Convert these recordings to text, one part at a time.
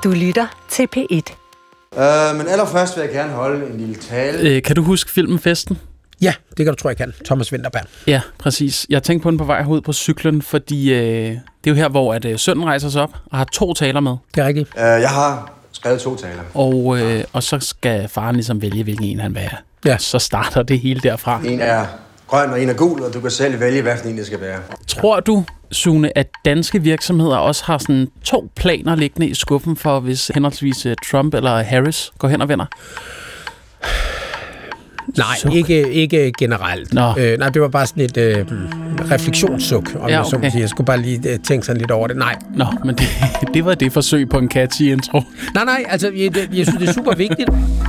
Du lytter til P1. Men allerførst vil jeg gerne holde en lille tale. Kan du huske filmen Festen? Ja, det kan du, tror jeg kan. Thomas Vinterberg. Ja, præcis. Jeg tænkte på den på vej herud på cyklen, fordi det er jo her, hvor at, sønnen rejser sig op og har 2 taler med. Det er rigtigt. Jeg har skrevet 2 taler. Og så skal faren ligesom vælge, hvilken en han vil have. Ja. Så starter det hele derfra. En er grøn, og en er gul, og du kan selv vælge, hvad for en det skal være. Tror du, Sune, at danske virksomheder også har sådan 2 planer liggende i skuffen for, hvis henholdsvis Trump eller Harris går hen og vinder? Nej, ikke generelt. Nej, det var bare sådan et refleksionssuk, om jeg så må sige. Jeg skulle bare lige tænke sådan lidt over det. Nej. Nå, men det var det forsøg på en catchy intro. Nej, altså, jeg synes, det er super vigtigt.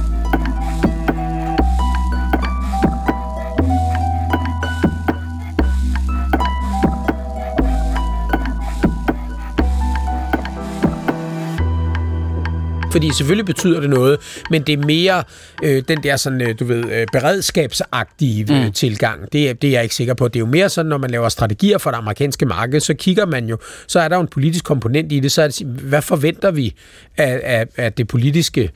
Fordi selvfølgelig betyder det noget, men det er mere den der sådan, du ved, beredskabsagtige tilgang. Det er jeg ikke sikker på. Det er jo mere sådan, når man laver strategier for det amerikanske marked, så kigger man jo, så er der jo en politisk komponent i det, så er det, hvad forventer vi af det politiske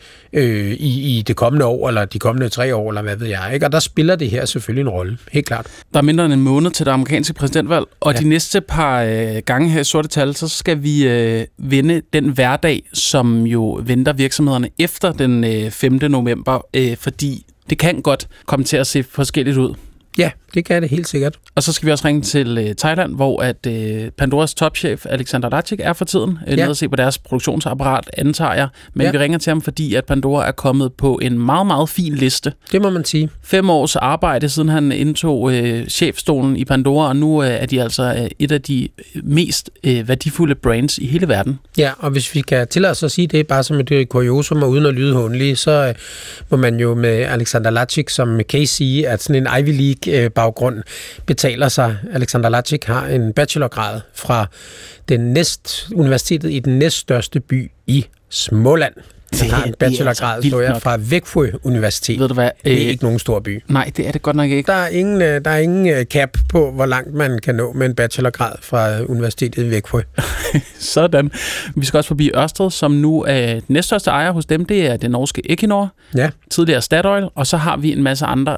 i det kommende år, eller de kommende 3 år, eller hvad ved jeg, ikke? Og der spiller det her selvfølgelig en rolle, helt klart. Der er mindre end en måned til det amerikanske præsidentvalg, og de næste par gange her i Sorte Tal, så skal vi vinde den hverdag, som jo venter virksomhederne efter den 5. november, fordi det kan godt komme til at se forskelligt ud. Ja, det kan det helt sikkert. Og så skal vi også ringe til Thailand, hvor at Pandoras topchef Alexander Lacik er for tiden. Nede at se på deres produktionsapparat, antager jeg. Men vi ringer til ham, fordi at Pandora er kommet på en meget, meget fin liste. Det må man sige. 5 års arbejde, siden han indtog chefstolen i Pandora, og nu er de altså et af de mest værdifulde brands i hele verden. Ja, og hvis vi kan tillade os at sige det, bare som et kuriosum og uden at lyde håndelig, så må man jo med Alexander Lacik som case sige, at sådan en Ivy League-baggrund betaler sig. Alexander Lacik har en bachelorgrad fra universitetet i den næststørste by i Småland. Han har en bachelorgrad, står jeg, fra Växjö Universitet. Ved du hvad? Det er ikke nogen stor by. Nej, det er det godt nok ikke. Der er ingen cap på, hvor langt man kan nå med en bachelorgrad fra universitetet i Växjö. Sådan. Vi skal også forbi Ørsted, som nu er den næststørste ejer hos dem. Det er det norske Equinor. Ja. Tidligere Statoil. Og så har vi en masse andre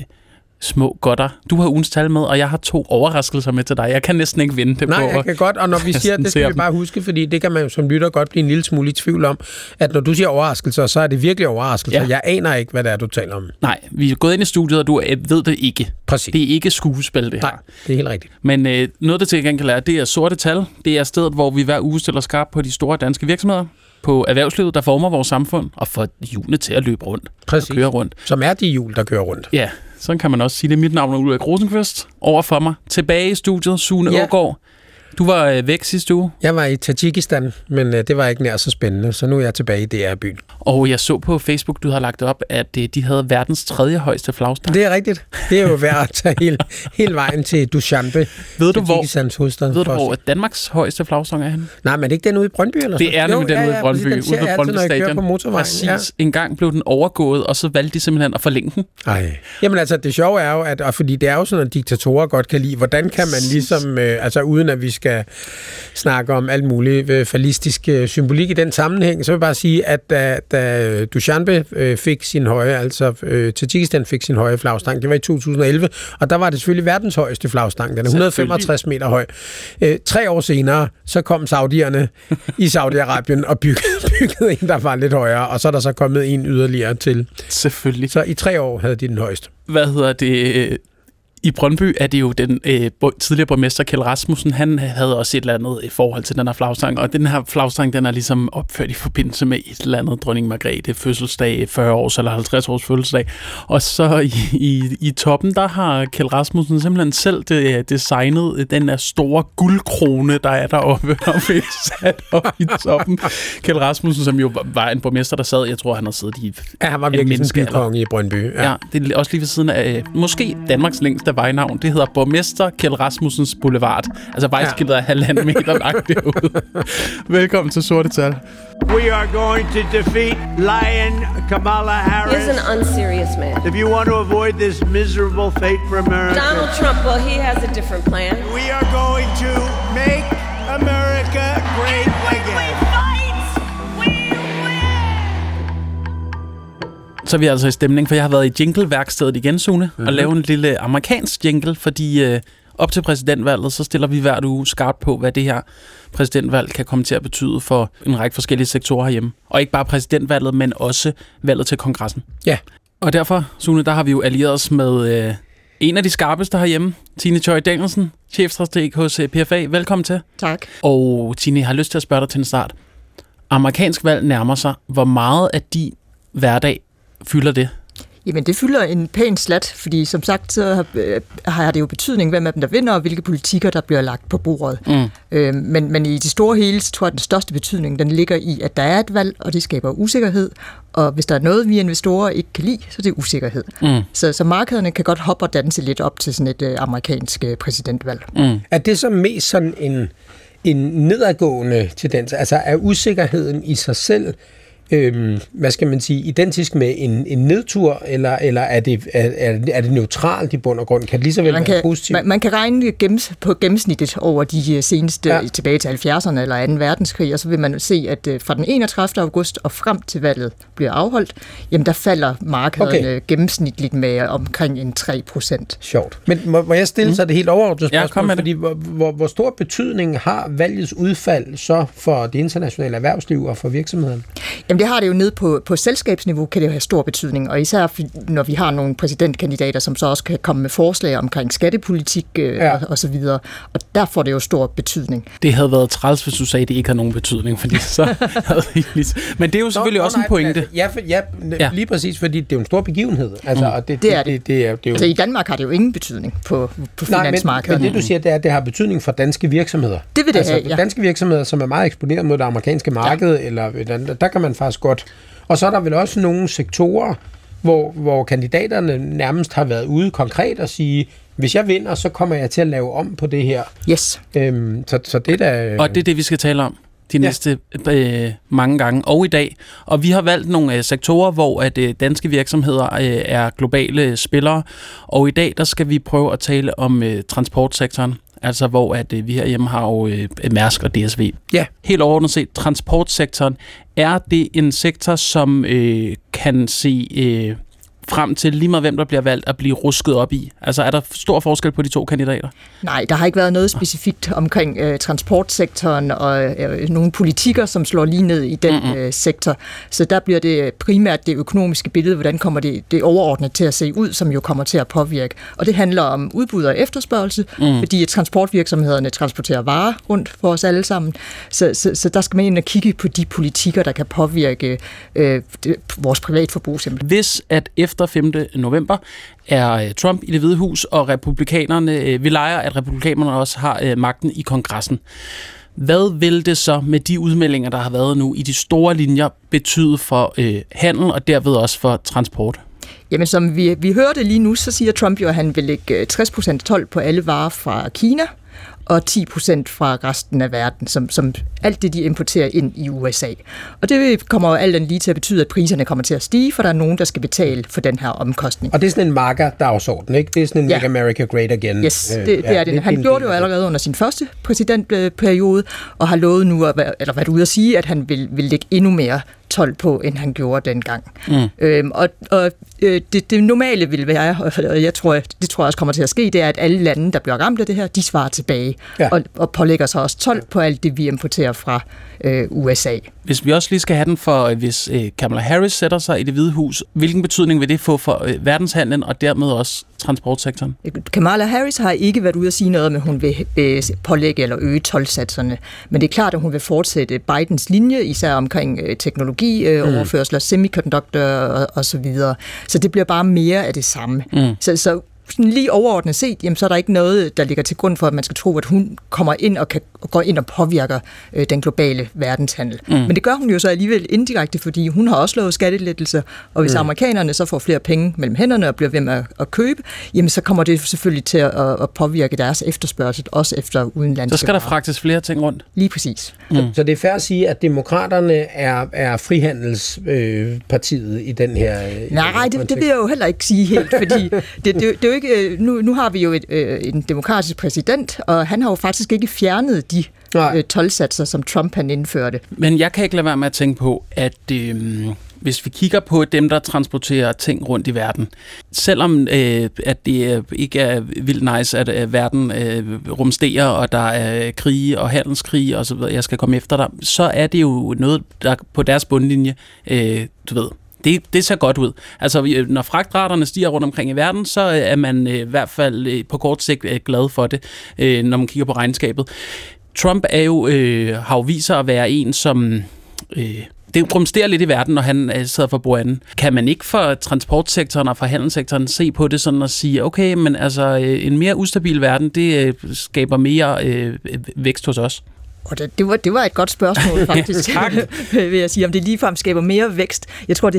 små godter. Du har ugens tal med, og jeg har 2 overraskelser med til dig. Jeg kan næsten ikke vinde det. Nej, jeg kan godt, og når vi siger det, skal vi bare huske, fordi det kan man jo som lytter godt blive en lille smule i tvivl om, at når du siger overraskelser, så er det virkelig overraskelser. Ja. Jeg aner ikke, hvad det er, du taler om. Nej, vi er gået ind i studiet, og du ved det ikke. Præcis. Det er ikke skuespil, det her. Nej, det er helt rigtigt. Men noget, der til gengæld kan lære, det er Sorte Tal. Det er stedet, hvor vi hver uge stiller skarpt på de store danske virksomheder, på erhvervslivet, der former vores samfund, og får hjulene til at løbe rundt. Præcis. Og køre rundt. Som er de hjul, der kører rundt. Ja, sådan kan man også sige det. Mit navn er Ulrik Rosenqvist. Over for mig. Tilbage i studiet, Sune Aagaard. Du var væk sidste uge. Jeg var i Tadsjikistan, men det var ikke nær så spændende, så nu er jeg tilbage i DR-byen. Og jeg så på Facebook, du havde lagt op, at de havde verdens 3. højeste flagstang. Det er rigtigt. Det er jo værd at tage hele vejen til Dushanbe. Ved du, hvor Danmarks højeste flagstang er henne? Nej, men er det ikke den ude i Brøndby? Eller det er nemlig den ude i Brøndby, ude på Brøndby Stadion. På motorvejen. Præcis. En gang blev den overgået, og så valgte de simpelthen at forlænge den. Ej. Jamen altså, det sjove er jo, at fordi det er jo sådan, at diktatorer godt kan lide, hvordan kan man ligesom, altså uden at vi skal snakke om alt muligt fallistisk symbolik i den sammenhæng, så vil jeg bare sige, at da Dushanbe fik sin høje, altså Tadsjikistan fik sin høje flagstang, det var i 2011, og der var det selvfølgelig verdens højeste flagstang, den er 165 meter høj. 3 år senere, så kom saudierne i Saudi-Arabien og byggede en, der var lidt højere, og så er der så kommet en yderligere til. Selvfølgelig. Så i 3 år havde de den højeste. Hvad hedder det? I Brøndby er det jo den tidligere borgmester Kjeld Rasmussen, han havde også et eller andet forhold til den her flagstang, og den her flagstang, den er ligesom opført i forbindelse med et eller andet dronning Margrethe fødselsdag, 40 års eller 50 års fødselsdag. Og så i toppen, der har Kjeld Rasmussen simpelthen selv designet den der store guldkrone, der er deroppe og sat op i toppen. Kjeld Rasmussen, som jo var en borgmester, der sad, jeg tror, han har siddet i... Ja, han var virkelig en bykonge i Brøndby. Ja, det er også lige ved siden af, måske Danmarks længste vejnavn. Det hedder Borgmester Kjeld Rasmussens Boulevard. Altså vejskiltet er 1,5 meter langt derude. Velkommen til Sorte Tal. We are going to defeat Lion Kamala Harris. He's an unserious man. If you want to avoid this miserable fate for America. Donald Trump, well, he has a different plan. We are going to make America great again. We fight, we Så er vi altså i stemning, for jeg har været i jingle-værkstedet igen, Sune, og lavet en lille amerikansk jingle, fordi op til præsidentvalget, så stiller vi hver uge skarpt på, hvad det her præsidentvalg kan komme til at betyde for en række forskellige sektorer herhjemme. Og ikke bare præsidentvalget, men også valget til kongressen. Ja. Og derfor, Sune, der har vi jo allieret os med en af de skarpeste herhjemme, Tine Thøgersen Danielsen, chefstrateg hos PFA. Velkommen til. Tak. Og Tine, jeg har lyst til at spørge dig til en start. Amerikansk valg nærmer sig. Hvor meget af din hverdag fylder det? Jamen, det fylder en pæn slat, fordi som sagt, så har det jo betydning, hvem af dem, der vinder, og hvilke politikker, der bliver lagt på bordet. Men i det store hele, så tror jeg, at den største betydning, den ligger i, at der er et valg, og det skaber usikkerhed. Og hvis der er noget, vi investorer ikke kan lide, så det er usikkerhed. Så markederne kan godt hoppe og danse lidt op til sådan et amerikansk præsidentvalg. Er det så mest sådan en nedadgående tendens? Altså er usikkerheden i sig selv hvad skal man sige, identisk med en nedtur, eller er det neutralt i bund og grund? Kan det lige så vel være positivt? Man kan regne på gennemsnittet over de seneste tilbage til 70'erne eller 2. verdenskrig, og så vil man se, at fra den 31. august og frem til valget bliver afholdt, jamen der falder markederne gennemsnitligt med omkring en 3%. Sjovt. Men må jeg stille sig det helt overordnede spørgsmål? Fordi hvor stor betydning har valgets udfald så for det internationale erhvervsliv og for virksomhederne? Jamen det har det jo nede på selskabsniveau, kan det jo have stor betydning, og især når vi har nogle præsidentkandidater, som så også kan komme med forslag omkring skattepolitik og så videre, og der får det jo stor betydning. Det havde været træls, hvis du sagde, at det ikke har nogen betydning, fordi så havde det ikke. Men det er jo selvfølgelig også en pointe. Lige præcis, fordi det er jo en stor begivenhed. Altså, og det er det. Altså, i Danmark har det jo ingen betydning på finansmarkedet. Men det du siger, det er, at det har betydning for danske virksomheder. Det vil det have, ja. Danske virksomheder, som er meget eksponeret mod det amerikanske marked, eller der kan man faktisk godt. Og så er der vel også nogle sektorer, hvor kandidaterne nærmest har været ude konkret og sige, hvis jeg vinder, så kommer jeg til at lave om på det her. Yes. Så det der. Og det er det, vi skal tale om de næste mange gange og i dag. Og vi har valgt nogle sektorer, hvor at danske virksomheder er globale spillere. Og i dag, der skal vi prøve at tale om transportsektoren. Altså hvor at vi herhjemme har jo Mærsk og DSV. Ja. Helt overordnet set, transportsektoren, er det en sektor, som kan se frem til lige meget hvem der bliver valgt at blive rusket op i? Altså er der stor forskel på de to kandidater? Nej, der har ikke været noget specifikt omkring transportsektoren og nogle politikker, som slår lige ned i den sektor. Så der bliver det primært det økonomiske billede, hvordan kommer det overordnet til at se ud, som jo kommer til at påvirke. Og det handler om udbud og efterspørgsel, fordi transportvirksomhederne transporterer varer rundt for os alle sammen. Så der skal man ind og kigge på de politikker, der kan påvirke vores privatforbrug simpelthen. Hvis at efter 5. november er Trump i Det Hvide Hus, og republikanerne, vi leger, at republikanerne også har magten i kongressen. Hvad vil det så med de udmeldinger, der har været nu i de store linjer, betyde for handel og derved også for transport? Jamen, som vi hørte lige nu, så siger Trump jo, at han vil lægge 60% told på alle varer fra Kina, og 10% fra resten af verden, som alt det, de importerer ind i USA. Og det kommer jo alt andet lige til at betyde, at priserne kommer til at stige, for der er nogen, der skal betale for den her omkostning. Og det er sådan en MAGA-dagsorden, ikke? Det er sådan en Make America Great Again. Yes, det er det. Han gjorde det jo allerede under sin første præsidentperiode, og har lovet nu, eller været ude at sige, at han vil lægge endnu mere told på, end han gjorde dengang. Det normale vil være, og det tror jeg også kommer til at ske, det er, at alle lande, der bliver ramt af det her, de svarer tilbage, og pålægger sig også told på alt det, vi importerer fra USA. Hvis vi også lige skal have den for, hvis Kamala Harris sætter sig i Det Hvide Hus, hvilken betydning vil det få for verdenshandlen og dermed også transportsektoren? Kamala Harris har ikke været ude at sige noget om, at hun vil pålægge eller øge toldsatserne, men det er klart, at hun vil fortsætte Bidens linje, især omkring teknologioverførsler, semiconductor og så videre. Så det bliver bare mere af det samme. Så sådan lige overordnet set, jamen, så er der ikke noget, der ligger til grund for, at man skal tro, at hun kommer ind og går ind og påvirker den globale verdenshandel. Men det gør hun jo så alligevel indirekte, fordi hun har også lovet skattelettelser, og hvis amerikanerne så får flere penge mellem hænderne og bliver ved med at købe, jamen så kommer det selvfølgelig til at påvirke deres efterspørgsel, også efter udenlandske. Så skal der fragtes flere ting rundt? Lige præcis. Så det er fair at sige, at demokraterne er frihandelspartiet i den her... Nej, det vil jeg jo heller ikke sige helt, fordi det er jo ikke, nu har vi jo en demokratisk præsident, og han har jo faktisk ikke fjernet de toldsatser, som Trump han indførte. Men jeg kan ikke lade være med at tænke på, at hvis vi kigger på dem, der transporterer ting rundt i verden, selvom at det ikke er vildt nice, at verden rumsterer, og der er krige og handelskrige og så videre, jeg skal komme efter dig, så er det jo noget, der på deres bundlinje, du ved, det ser godt ud. Altså, når fragtraterne stiger rundt omkring i verden, så er man i hvert fald på kort sigt glad for det, når man kigger på regnskabet. Trump har jo vist sig at være en, som... det rumsterer lidt i verden, når han sidder for bordenden. Kan man ikke for transportsektoren og for handelssektoren se på det sådan og sige, okay, men altså en mere ustabil verden, det skaber mere vækst hos os? Og det var et godt spørgsmål, faktisk, vil jeg sige, om det ligefrem skaber mere vækst. Jeg tror,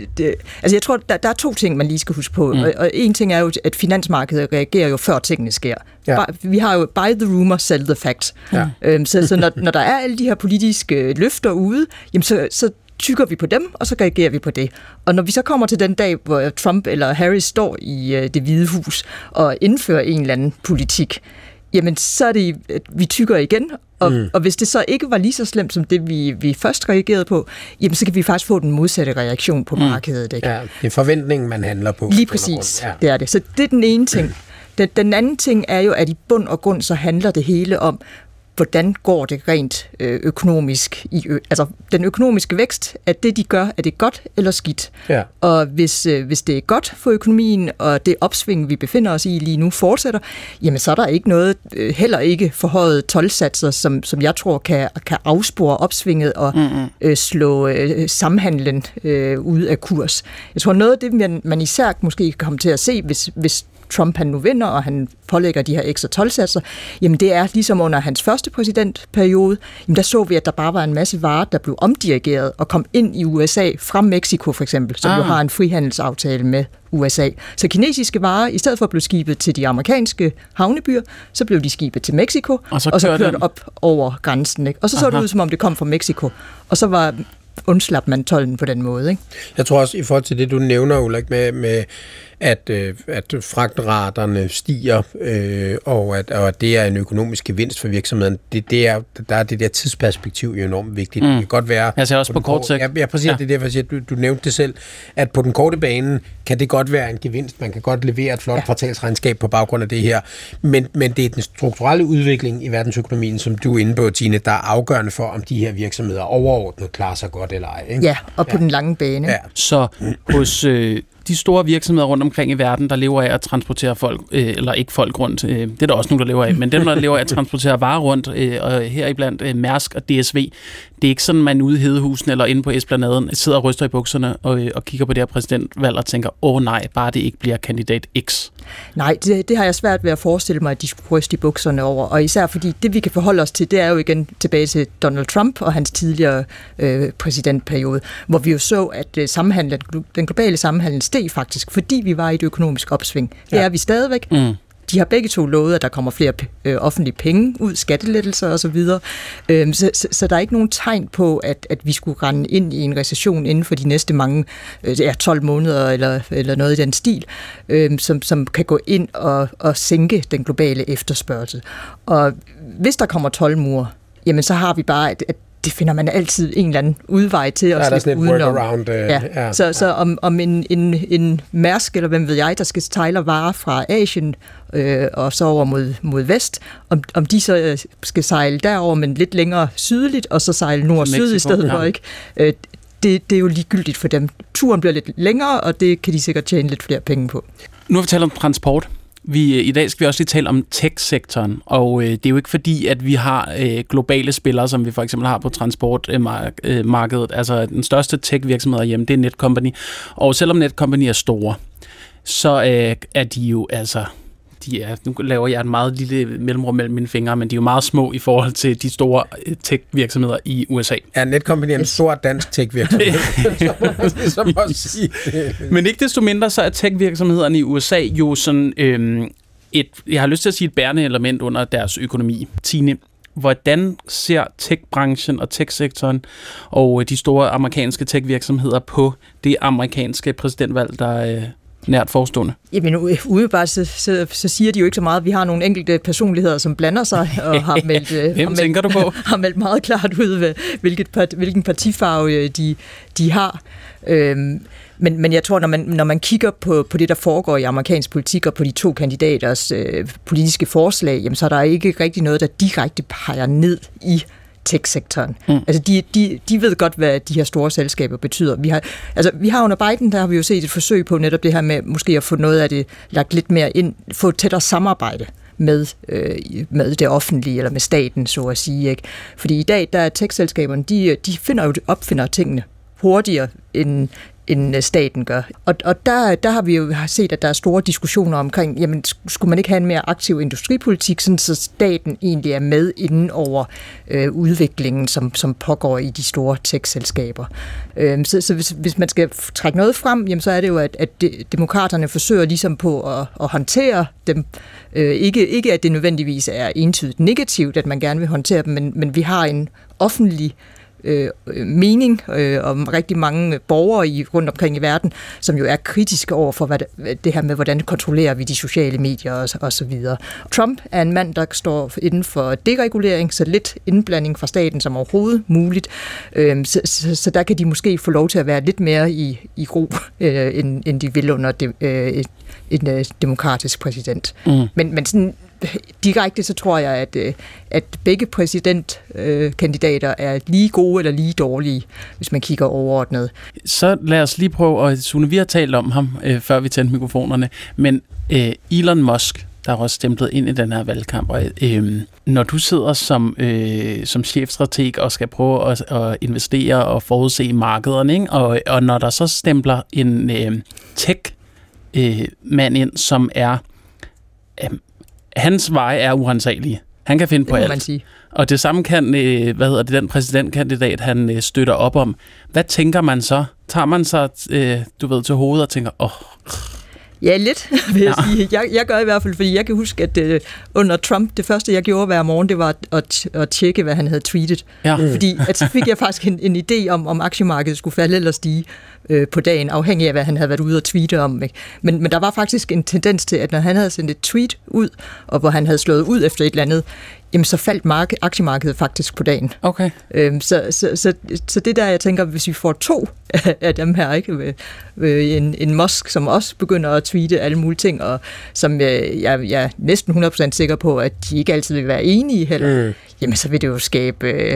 jeg tror, der er to ting, man lige skal huske på. Og en ting er jo, at finansmarkedet reagerer jo før tingene sker. Ja. Vi har jo buy the rumor, sell the fact. Ja. Så når der er alle de her politiske løfter ude, jamen så tykker vi på dem, og så reagerer vi på det. Og når vi så kommer til den dag, hvor Trump eller Harris står i Det Hvide Hus og indfører en eller anden politik, jamen så er det, vi tykker igen, og hvis det så ikke var lige så slemt som det, vi først reagerede på, jamen så kan vi faktisk få den modsatte reaktion på markedet. Ikke? Ja, det er forventningen, man handler på. Lige præcis, det er det. Så det er den ene ting. Den anden ting er jo, at i bund og grund, så handler det hele om, hvordan går det rent økonomisk? Altså, den økonomiske vækst, at det, de gør, er det godt eller skidt? Ja. Og hvis det er godt for økonomien, og det opsving, vi befinder os i lige nu, fortsætter, jamen så er der ikke noget, heller ikke forhøjet toldsatser, som jeg tror kan afspore opsvinget og slå samhandlen ud af kurs. Jeg tror, noget af det, man især måske kan komme til at se, hvis Trump han nu vinder, og han pålægger de her ekstra toldsatser, jamen det er ligesom under hans første præsidentperiode, jamen der så vi, at der bare var en masse varer, der blev omdirigeret og kom ind i USA fra Mexico for eksempel, som jo har en frihandelsaftale med USA. Så kinesiske varer, i stedet for at blive skibet til de amerikanske havnebyer, så blev de skibet til Mexico, og så kørt op over grænsen. Ikke? Og så det ud, som om det kom fra Mexico. Og så undslap man tolden på den måde. Ikke? Jeg tror også, i forhold til det, du nævner, Ulrik, med at fragtraterne stiger, og at det er en økonomisk gevinst for virksomheden, der er det der tidsperspektiv jo enormt vigtigt. Det kan godt være... Jeg ser også på kort sigt. Ja, præcis, det er derfor, jeg siger, du nævnte det selv, at på den korte bane kan det godt være en gevinst. Man kan godt levere et flot kvartalsregnskab på baggrund af det her, men det er den strukturelle udvikling i verdensøkonomien, som du er inde på, Tine, der er afgørende for, om de her virksomheder overordnet klarer sig godt eller ej. Ikke? Ja, og på den lange bane. Ja. Så hos de store virksomheder rundt omkring i verden, der lever af at transportere folk, eller ikke folk rundt, det er der også nogen, der lever af, men dem, der lever af at transportere varer rundt, og heriblandt Mærsk og DSV, det er ikke sådan, man ude i Hedehusen eller inde på Esplanaden sidder og ryster i bukserne og kigger på det her præsidentvalg og tænker, nej, bare det ikke bliver kandidat X. Nej, det har jeg svært ved at forestille mig, at de skulle ryste i bukserne over, og især fordi det, vi kan forholde os til, det er jo igen tilbage til Donald Trump og hans tidligere præsidentperiode, hvor vi jo så, at den globale sammenhandel steg faktisk, fordi vi var i et økonomisk opsving. Det er vi stadigvæk. De har begge to lovet, at der kommer flere offentlige penge ud, skattelettelser osv. Så der er ikke nogen tegn på, at vi skulle rende ind i en recession inden for de næste mange 12 måneder eller noget i den stil, som kan gå ind og sænke den globale efterspørgsel. Og hvis der kommer toldmure, jamen så har vi bare at det finder man altid en eller anden udvej til at slippe udenom. Så om en Mærsk, eller hvem ved jeg, der skal sejle varer fra Asien og så over mod vest, om de så skal sejle derover, men lidt længere sydligt, og så sejle nord-syd i stedet for, ikke? Det er jo ligegyldigt for dem. Turen bliver lidt længere, og det kan de sikkert tjene lidt flere penge på. Nu har vi talt om transport. I dag skal vi også lige tale om tech-sektoren, og det er jo ikke fordi, at vi har globale spillere, som vi for eksempel har på transportmarkedet. Altså den største tech-virksomhed hjemme, det er Netcompany. Og selvom Netcompany er store, så er de jo altså... nu laver jeg et meget lille mellemrum mellem mine fingre, men de er jo meget små i forhold til de store tech-virksomheder i USA. Ja, Netcompany er en stor dansk tech-virksomhed. Men ikke desto mindre, så er tech-virksomhederne i USA jo sådan jeg har lyst til at sige et bærende element under deres økonomi. Tine, hvordan ser tech-branchen og tech-sektoren og de store amerikanske tech-virksomheder på det amerikanske præsidentvalg, nært forestående? Jamen umiddelbart så siger de jo ikke så meget. Vi har nogle enkelte personligheder, som blander sig og har meldt... Hvem tænker du på? Har meldt meget klart ud, hvilken partifarve de har. Men jeg tror, når man kigger på det, der foregår i amerikansk politik og på de to kandidaters politiske forslag, jamen, så er der ikke rigtig noget, der direkte peger ned i tech-sektoren. Altså, de ved godt, hvad de her store selskaber betyder. Vi har under Biden, der har vi jo set et forsøg på netop det her med måske at få noget af det lagt lidt mere ind, få et tættere samarbejde med det offentlige, eller med staten, så at sige. Ikke? Fordi i dag, der er tech-selskaberne, de opfinder tingene hurtigere end staten gør. Og der har vi jo set, at der er store diskussioner omkring, jamen, skulle man ikke have en mere aktiv industripolitik, sådan så staten egentlig er med inden over udviklingen, som pågår i de store tech-selskaber. Så hvis man skal trække noget frem, jamen, så er det jo, at demokraterne forsøger ligesom på at håndtere dem. Ikke at det nødvendigvis er entydigt negativt, at man gerne vil håndtere dem, men vi har en offentlig mening om rigtig mange borgere rundt omkring i verden, som jo er kritiske over for det her med, hvordan kontrollerer vi de sociale medier og så videre. Trump er en mand, der står inden for deregulering, så lidt indblanding fra staten som overhovedet muligt. Så der kan de måske få lov til at være lidt mere i ro, end de vil under en demokratisk præsident. Men sådan direkte så tror jeg, at begge præsidentkandidater er lige gode eller lige dårlige, hvis man kigger overordnet. Så lad os lige prøve, og Sune, vi har talt om ham, før vi tændte mikrofonerne, men Elon Musk, der er også stemplet ind i den her valgkamp, og når du sidder som chefstrateg og skal prøve at investere og forudse markederne, ikke? Og når der så stempler en tech-mand ind, som er... hans veje er urensagelige. Han kan finde på alt. Man sige. Og det samme kan, den præsidentkandidat, han støtter op om. Hvad tænker man så? Tager man sig, til hovedet og tænker, Ja, lidt, vil jeg sige. Jeg gør i hvert fald, fordi jeg kan huske, at under Trump, det første, jeg gjorde hver morgen, det var at tjekke, hvad han havde tweetet. Ja. Fordi at så fik jeg faktisk en idé om aktiemarkedet skulle falde eller stige på dagen, afhængig af, hvad han havde været ude og tweete om. Ikke? Men der var faktisk en tendens til, at når han havde sendt et tweet ud, og hvor han havde slået ud efter et eller andet, jamen så faldt aktiemarkedet faktisk på dagen. Okay. Så det der, jeg tænker, hvis vi får 2 af dem her, ikke? En Musk, som også begynder at tweete alle mulige ting, og som jeg er næsten 100% sikker på, at de ikke altid vil være enige heller, jamen så vil det jo skabe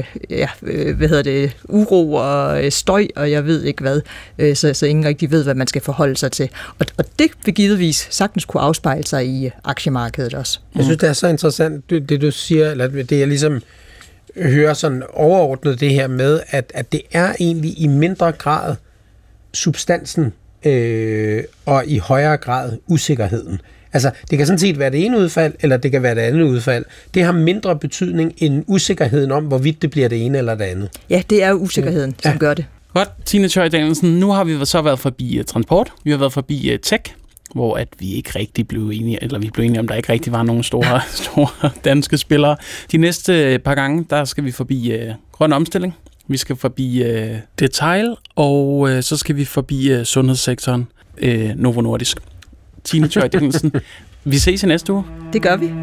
uro og støj, og jeg ved ikke hvad, så ingen rigtig ved, hvad man skal forholde sig til. Og det vil givetvis sagtens kunne afspejle sig i aktiemarkedet også. Jeg synes, det er så interessant, det du siger, eller det jeg ligesom hører sådan overordnet det her med, at det er egentlig i mindre grad substansen og i højere grad usikkerheden. Altså, det kan sådan set være det ene udfald, eller det kan være det andet udfald. Det har mindre betydning end usikkerheden om, hvorvidt det bliver det ene eller det andet. Ja, det er usikkerheden, som gør det. Godt, Tina Tøj Danielsen. Nu har vi så været forbi transport, vi har været forbi tech, hvor at vi ikke rigtig blev enige, eller vi blev enige om, der ikke rigtig var nogen store danske spillere. De næste par gange, der skal vi forbi grøn omstilling, vi skal forbi detail, og så skal vi forbi sundhedssektoren, Novo Nordisk. Tina Tøj Danielsen, vi ses i næste uge. Det gør vi.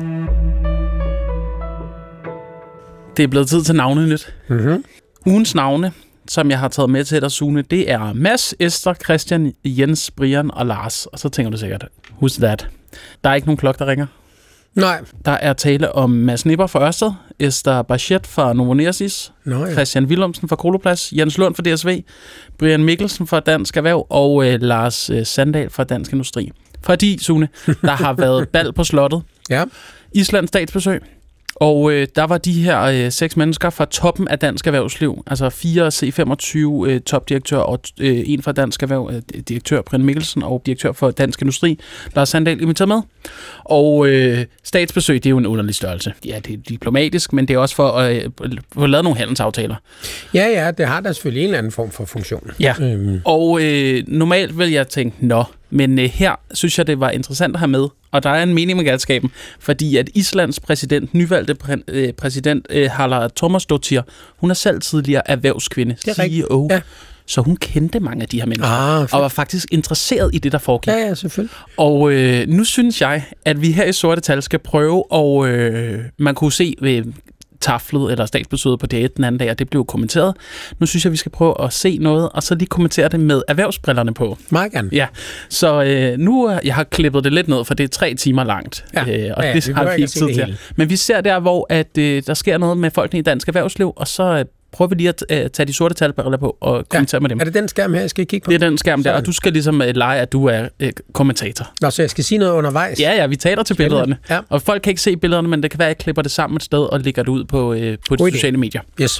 Det er blevet tid til navnenyt. Ugens navne, som jeg har taget med til dig, Sune, det er Mads, Esther, Christian, Jens, Brian og Lars. Og så tænker du sikkert, who's that? Der er ikke nogen klokke, der ringer. Nej. Der er tale om Mads Nipper fra Ørsted, Esther Bachet fra Novo Nordisk, Christian Willumsen fra Coloplast, Jens Lund fra DSV, Brian Mikkelsen fra Dansk Erhverv og Lars Sandahl fra Dansk Industri. Fordi, Sune, der har været bal på slottet. Ja. Islands statsbesøg. Og der var de her 6 mennesker fra toppen af dansk erhvervsliv, altså 4 C25 topdirektør og en fra Dansk Erhverv, direktør Brian Mikkelsen og direktør for Dansk Industri, Lars Sandahl, inviteret med. Og statsbesøg, det er jo en underlig størrelse. Ja, det er diplomatisk, men det er også for at få lavet nogle handelsaftaler. Ja, det har da selvfølgelig en eller anden form for funktion. Ja, og normalt vil jeg tænke, men her synes jeg, det var interessant at have med, og der er en mening med galskaben, fordi at Islands nyvalgte præsident Harla Thomasdóttir, hun er selv tidligere erhvervskvinde, CEO. Ja. så hun kendte mange af de her mennesker, og var faktisk interesseret i det, der foregik. Ja, selvfølgelig. Og nu synes jeg, at vi her i Sorte Tal skal prøve, og man kunne se ved taflet eller statsbesøget på D1 den anden dag, og det blev kommenteret. Nu synes jeg, vi skal prøve at se noget, og så lige kommentere det med erhvervsbrillerne på. Meget gerne. Ja, så nu jeg har klippet det lidt ned, for det er 3 timer langt, og det har vi ikke tid til. Men vi ser der, hvor at, der sker noget med folkene i dansk erhvervsliv, og så prøver vi lige at tage de sorte talbriller på og kommentere med dem. Er det den skærm her, jeg skal kigge på? Det er den skærm der, og du skal ligesom lege, at du er kommentator. Nå, så jeg skal sige noget undervejs? Ja, vi taler til billederne. Ja. Og folk kan ikke se billederne, men det kan være, at jeg klipper det sammen et sted og lægger det ud på de sociale medier. Yes.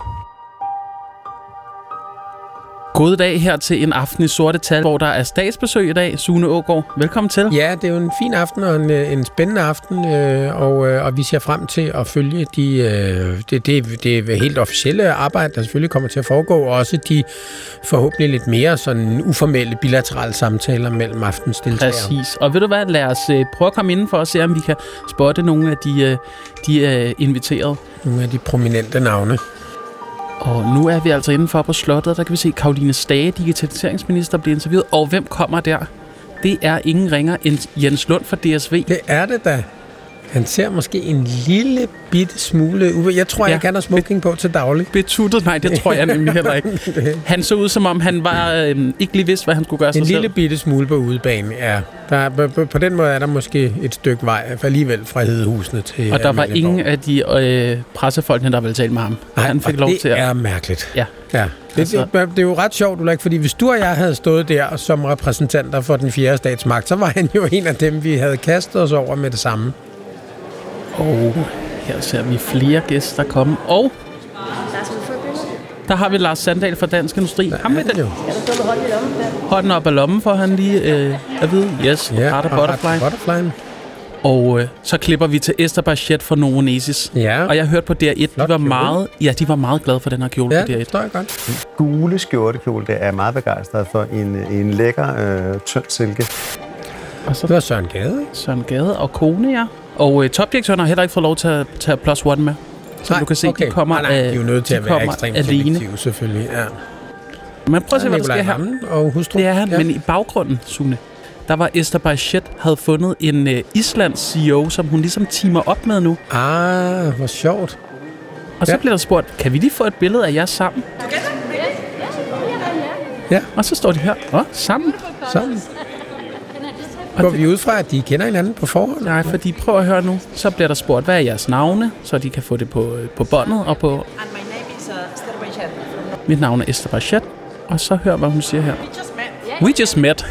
God dag her til en aften i Sorte Tal, hvor der er statsbesøg i dag. Sune Aagaard, velkommen til. Ja, det er jo en fin aften og en spændende aften, og vi ser frem til at følge det helt officielle arbejde, der selvfølgelig kommer til at foregå, og også de forhåbentlig lidt mere sådan uformelle bilaterale samtaler mellem aftens deltagere. Præcis. Og ved du hvad, lad os prøve at komme indenfor og se, om vi kan spotte nogle af de inviterede. Nogle af de prominente navne. Og nu er vi altså indenfor på slottet, der kan vi se Caroline Stage, digitaliseringsminister, bliver interviewet. Og hvem kommer der? Det er ingen ringer end Jens Lund fra DSV. Det er det da. Han ser måske en lille bitte smule... Jeg tror, jeg kan have smoking på til daglig. Betuttet? Nej, det tror jeg nemlig heller ikke. Han så ud, som om han var ikke lige vidste, hvad han skulle gøre sig selv. En lille bitte smule på udebane, ja. På den måde er der måske et stykke vej, for alligevel fra Hedehusene til... Og der var ingen af de pressefolkene, der ville tale med ham. Nej, han fik lov til det er mærkeligt. Ja. Det er jo ret sjovt, Ulrik, fordi hvis du og jeg havde stået der som repræsentanter for den 4. statsmagt, så var han jo en af dem, vi havde kastet os over med det samme. Og her ser vi flere gæster komme. Og der har vi Lars Sandahl fra Dansk Industri. Ham med den. Hånden op af lommen for han lige at vide. Yes, Heart Butterfly. Og så klipper vi til Esther Bachet fra Novo Nordisk. Ja. Og jeg hørte på DR1, de var meget glade for den her kjole på DR1. Ja, det er godt. Gule skjortekjole, det er jeg meget begejstret for. En lækker, tynd silke. Og så det var Søren Gade, ikke? Søren Gade og kone, ja. Og topdirektøren har heller ikke fået lov til at tage plus one med. Så du kan se, de kommer de er jo nødt til at være ekstremt selektive, selvfølgelig. Ja. Men prøv at se, hvad der sker her. Og hustru. Det er han, men i baggrunden, Sune, der var Esther Bachet havde fundet en Islands CEO, som hun ligesom teamer op med nu. Hvor sjovt. Og så bliver der spurgt, kan vi lige få et billede af jer sammen? Ja. Og så står de her, sammen. Går vi ud fra, at de kender hinanden på forhånd? Nej, fordi prøv at høre nu. Så bliver der spurgt, hvad er jeres navne? Så de kan få det på båndet og på... Mit navn er Esther Bachet. Og så hør, hvad hun siger her. We just met.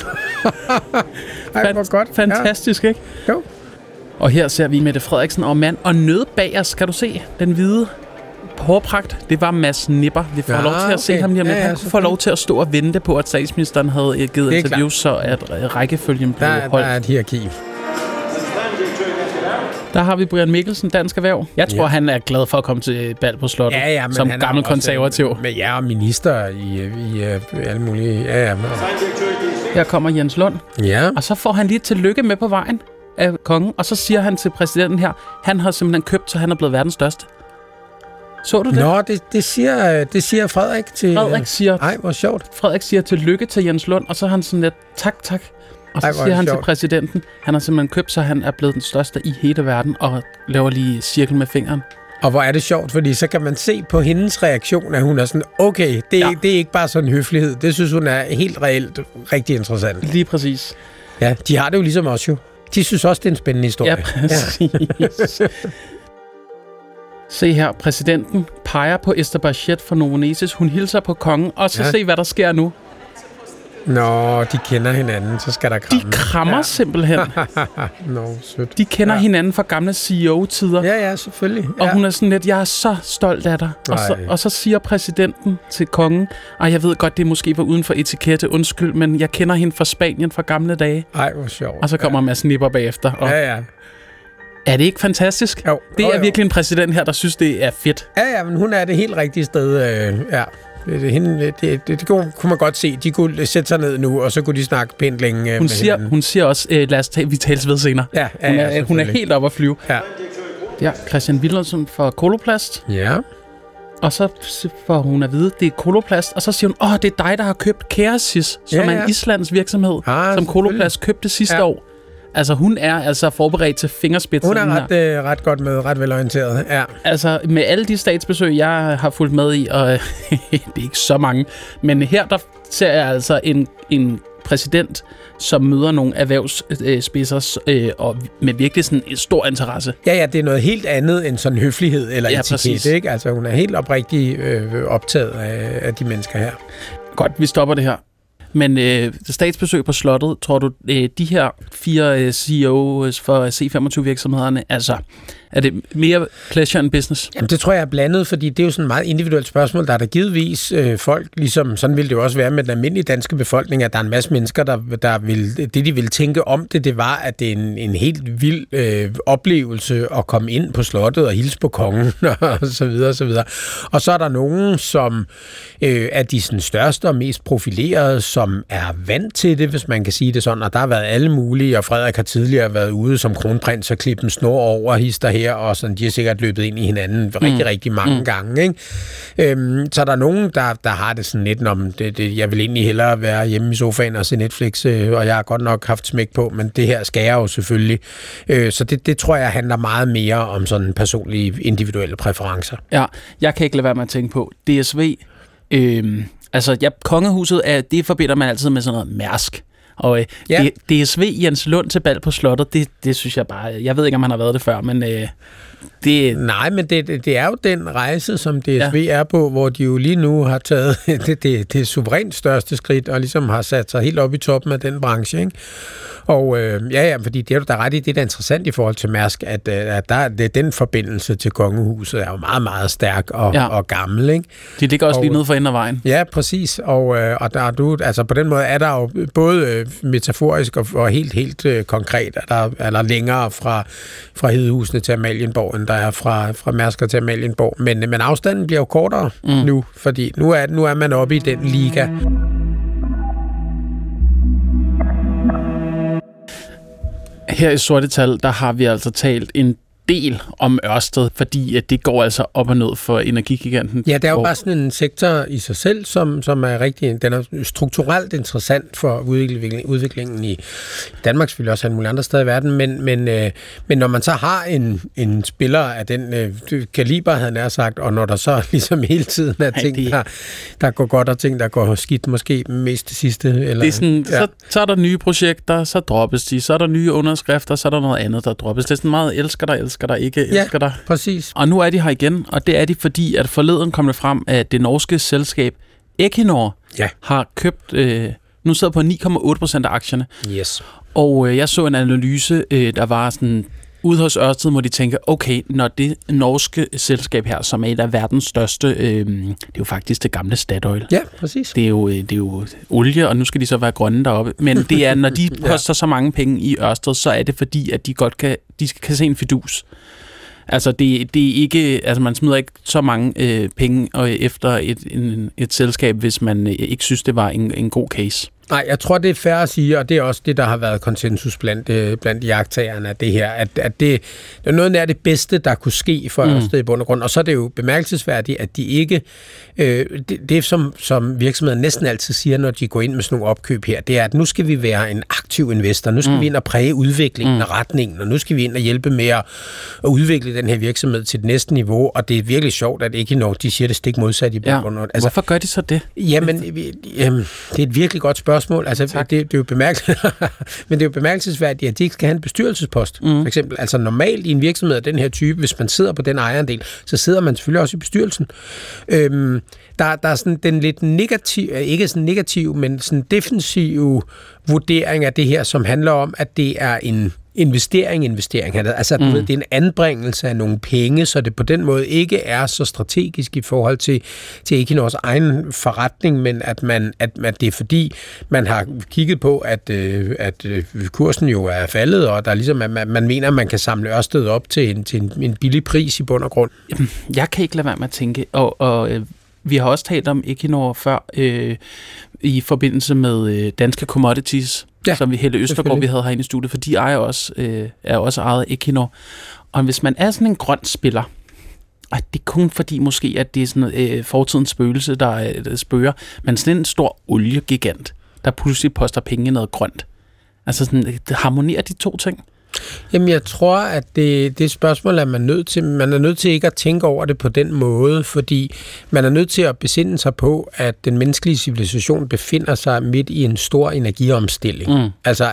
Ej, hvor godt. Fantastisk, ikke? Jo. Og her ser vi Mette Frederiksen og mand. Og nede bag os, kan du se den hvide hårpragt. Det var Mads Nipper. Vi får lov til at se ham lige om lidt. Han kunne få lov til at stå og vente på, at statsministeren havde givet interviews, så at rækkefølgen blev holdt. Der er et hierarki. Der har vi Brian Mikkelsen, Dansk Erhverv. Jeg tror, han er glad for at komme til bal på slottet, som gammel konservativ. Med jer og minister i alle mulige... Ja. Her kommer Jens Lund. Ja. Og så får han lige et tillykke med på vejen af kongen, og så siger han til præsidenten her, han har simpelthen købt, så han er blevet verdens største. Så du det? Nå, det siger Frederik til... Frederik siger... Ej, hvor sjovt. Frederik siger tillykke til Jens Lund, og så er han sådan lidt, tak. Og så siger han til præsidenten, han har simpelthen købt, så han er blevet den største i hele verden, og laver lige cirkel med fingeren. Og hvor er det sjovt, fordi så kan man se på hendes reaktion, at hun er sådan, okay, det er ikke bare sådan en høflighed. Det synes hun er helt reelt rigtig interessant. Lige præcis. Ja, de har det jo ligesom os jo. De synes også, det er en spændende historie. Ja, præcis. Ja. Se her, præsidenten peger på Esther Bachet fra Novo Nordisk. Hun hilser på kongen, og så se, hvad der sker nu. Nå, de kender hinanden, så skal der kramme. De krammer simpelthen. Nå, sødt. De kender hinanden fra gamle CEO-tider. Ja, selvfølgelig. Og hun er sådan lidt, jeg er så stolt af dig. Og så siger præsidenten til kongen, jeg ved godt, det måske var uden for etikette, undskyld, men jeg kender hende fra Spanien fra gamle dage. Ej, hvor sjovt. Og så kommer Mads Nipper bagefter. Og ja. Er det ikke fantastisk? Jo. Det er virkelig en præsident her, der synes, det er fedt. Ja, men hun er det helt rigtige sted. Ja. Det kunne man godt se. De kunne sætte sig ned nu, og så kunne de snakke pænt længe. Hun siger også, vi tales ved senere. Ja, hun er helt oppe at flyve. Ja. Ja, Christian Wilhelmsen fra Koloplast. Ja. Og så får hun at vide, det er Coloplast, og så siger hun, det er dig, der har købt Kerecis, som er en Islands virksomhed, som Coloplast købte sidste år. Altså, hun er altså forberedt til fingerspidsen. Hun er ret godt med, ret velorienteret, ja. Altså, med alle de statsbesøg, jeg har fulgt med i, og det er ikke så mange, men her, der ser jeg altså en præsident, som møder nogle erhvervsspidser og med virkelig sådan en stor interesse. Ja, det er noget helt andet end sådan høflighed eller etikette, ikke? Altså, hun er helt oprigtigt optaget af de mennesker her. Godt, vi stopper det her. Men statsbesøg på slottet, tror du, de her 4 CEOs for C25-virksomhederne, altså, er det mere pleasure and business? Jamen, det tror jeg er blandet, fordi det er jo sådan et meget individuelt spørgsmål. Der er der givetvis folk, ligesom sådan ville det jo også være med den almindelige danske befolkning, at der er en masse mennesker, der vil, det de ville tænke om det var, at det er en helt vild oplevelse at komme ind på slottet og hilse på kongen, og så videre, og så videre. Og så er der nogen, som er de sådan største og mest profilerede, som er vant til det, hvis man kan sige det sådan, og der har været alle mulige, og Frederik har tidligere været ude som kronprins og klippe en snor over hister her, og sådan, de har sikkert løbet ind i hinanden rigtig mange gange, ikke? Så der er nogen, der har det sådan lidt om, jeg vil egentlig hellere være hjemme i sofaen og se Netflix, og jeg har godt nok haft smæk på, men det her skal jeg jo selvfølgelig. Så det tror jeg handler meget mere om sådan personlige, individuelle præferencer. Ja, jeg kan ikke lade være med at tænke på DSV. Kongehuset, det forbinder man altid med sådan noget Mærsk. Og DSV Jens Lund til bal på slottet, det synes jeg bare... Jeg ved ikke, om han har været det før, men det... Nej, men det er jo den rejse, som DSV er på, hvor de jo lige nu har taget det suverænt største skridt, og ligesom har sat sig helt op i toppen af den branche, ikke? Og fordi det er jo der ret i, det er interessant i forhold til Mærsk, at den forbindelse til kongehuset er jo meget, meget stærk og gammel, ikke? De ligger også lige nede for enden af vejen. Ja, præcis. Og der er du, altså på den måde er der jo både metaforisk og helt konkret, er der længere fra Hedehusene til Amalienborg, end der er fra Mærsker til Amalienborg. Men afstanden bliver jo kortere nu, fordi nu er man oppe i den liga. Her i Sorte Tal, der har vi altså talt en del om Ørsted, fordi at det går altså op og ned for energigiganten. Ja, det er jo bare sådan en sektor i sig selv, som er rigtig, den er strukturelt interessant for udviklingen i Danmark, selvfølgelig også alle mulige andre steder i verden, men når man så har en spiller af den kaliber, havde nær sagt, og når der så ligesom hele tiden er ting, der går godt, og ting, der går skidt, måske mest det sidste. Eller, det er sådan, så er der nye projekter, så droppes de, så er der nye underskrifter, så er der noget andet, der droppes. Det er sådan meget elsker dig, ikke elsker dig. Præcis. Og nu er de her igen, og det er de, fordi at forleden kom det frem, at det norske selskab Equinor har købt, nu sidder på 9,8% af aktierne. Yes. Og jeg så en analyse, der var sådan, ude hos Ørsted må de tænke, okay, når det norske selskab her, som er et af verdens største, det er jo faktisk det gamle Statoil. Ja, præcis. Det er jo olie, og nu skal de så være grønne deroppe. Men det er, når de poster så mange penge i Ørsted, så er det fordi, at de godt kan se en fidus. Altså, det er ikke, altså man smider ikke så mange penge efter et selskab, hvis man ikke synes, det var en god case. Nej, jeg tror, det er fair at sige, og det er også det, der har været konsensus blandt iagttagerne af det her, at det er noget af det bedste, der kunne ske for Ørsted i bund og grund. Og så er det jo bemærkelsesværdigt, at de ikke... det som virksomheden næsten altid siger, når de går ind med sådan nogle opkøb her, det er, at nu skal vi være en aktiv investor, nu skal vi ind og præge udviklingen og retningen, og nu skal vi ind og hjælpe med at udvikle den her virksomhed til det næste niveau, og det er virkelig sjovt, at Equinor, de siger det stik modsat i bund og grund. Altså, hvorfor gør de så det? Jamen, det er et virkelig godt spørgsmål. Altså, det er jo men det er jo bemærkelsesværdigt, at de ikke skal have en bestyrelsespost. For eksempel, altså normalt i en virksomhed af den her type, hvis man sidder på den ejerandel, så sidder man selvfølgelig også i bestyrelsen. Der er sådan den lidt negativ, ikke sådan negativ, men sådan defensiv vurdering af det her, som handler om, at det er en investering. Altså, det er en anbringelse af nogle penge, så det på den måde ikke er så strategisk i forhold til Equinors egen forretning, men at det er fordi, man har kigget på, at kursen jo er faldet, og der er ligesom, man mener, at man kan samle Ørsted op til en billig pris i bund og grund. Jeg kan ikke lade være med at tænke, og vi har også talt om Equinor før, i forbindelse med Danske Commodities, som vi Helle Østergaard, vi havde herinde i studiet, for de er også ejet af Equinor. Og hvis man er sådan en grøn spiller, Og det er kun fordi måske, at det er sådan fortidens spøgelse, der spøger, men sådan en stor oliegigant, der pludselig poster penge i noget grønt. Altså sådan, det harmonerer de to ting? Jamen, jeg tror, at det spørgsmål er man er nødt til ikke at tænke over det på den måde, fordi man er nødt til at besinde sig på, at den menneskelige civilisation befinder sig midt i en stor energiomstilling. Altså,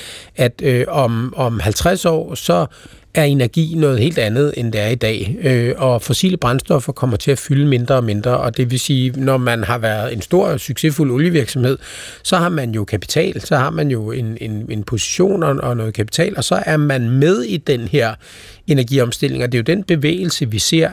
at om 50 år, så er energi noget helt andet, end det er i dag. Og fossile brændstoffer kommer til at fylde mindre og mindre, og det vil sige, når man har været en stor, succesfuld olievirksomhed, så har man jo kapital, så har man jo en position og noget kapital, og så er man med i den her energiomstilling, og det er jo den bevægelse, vi ser,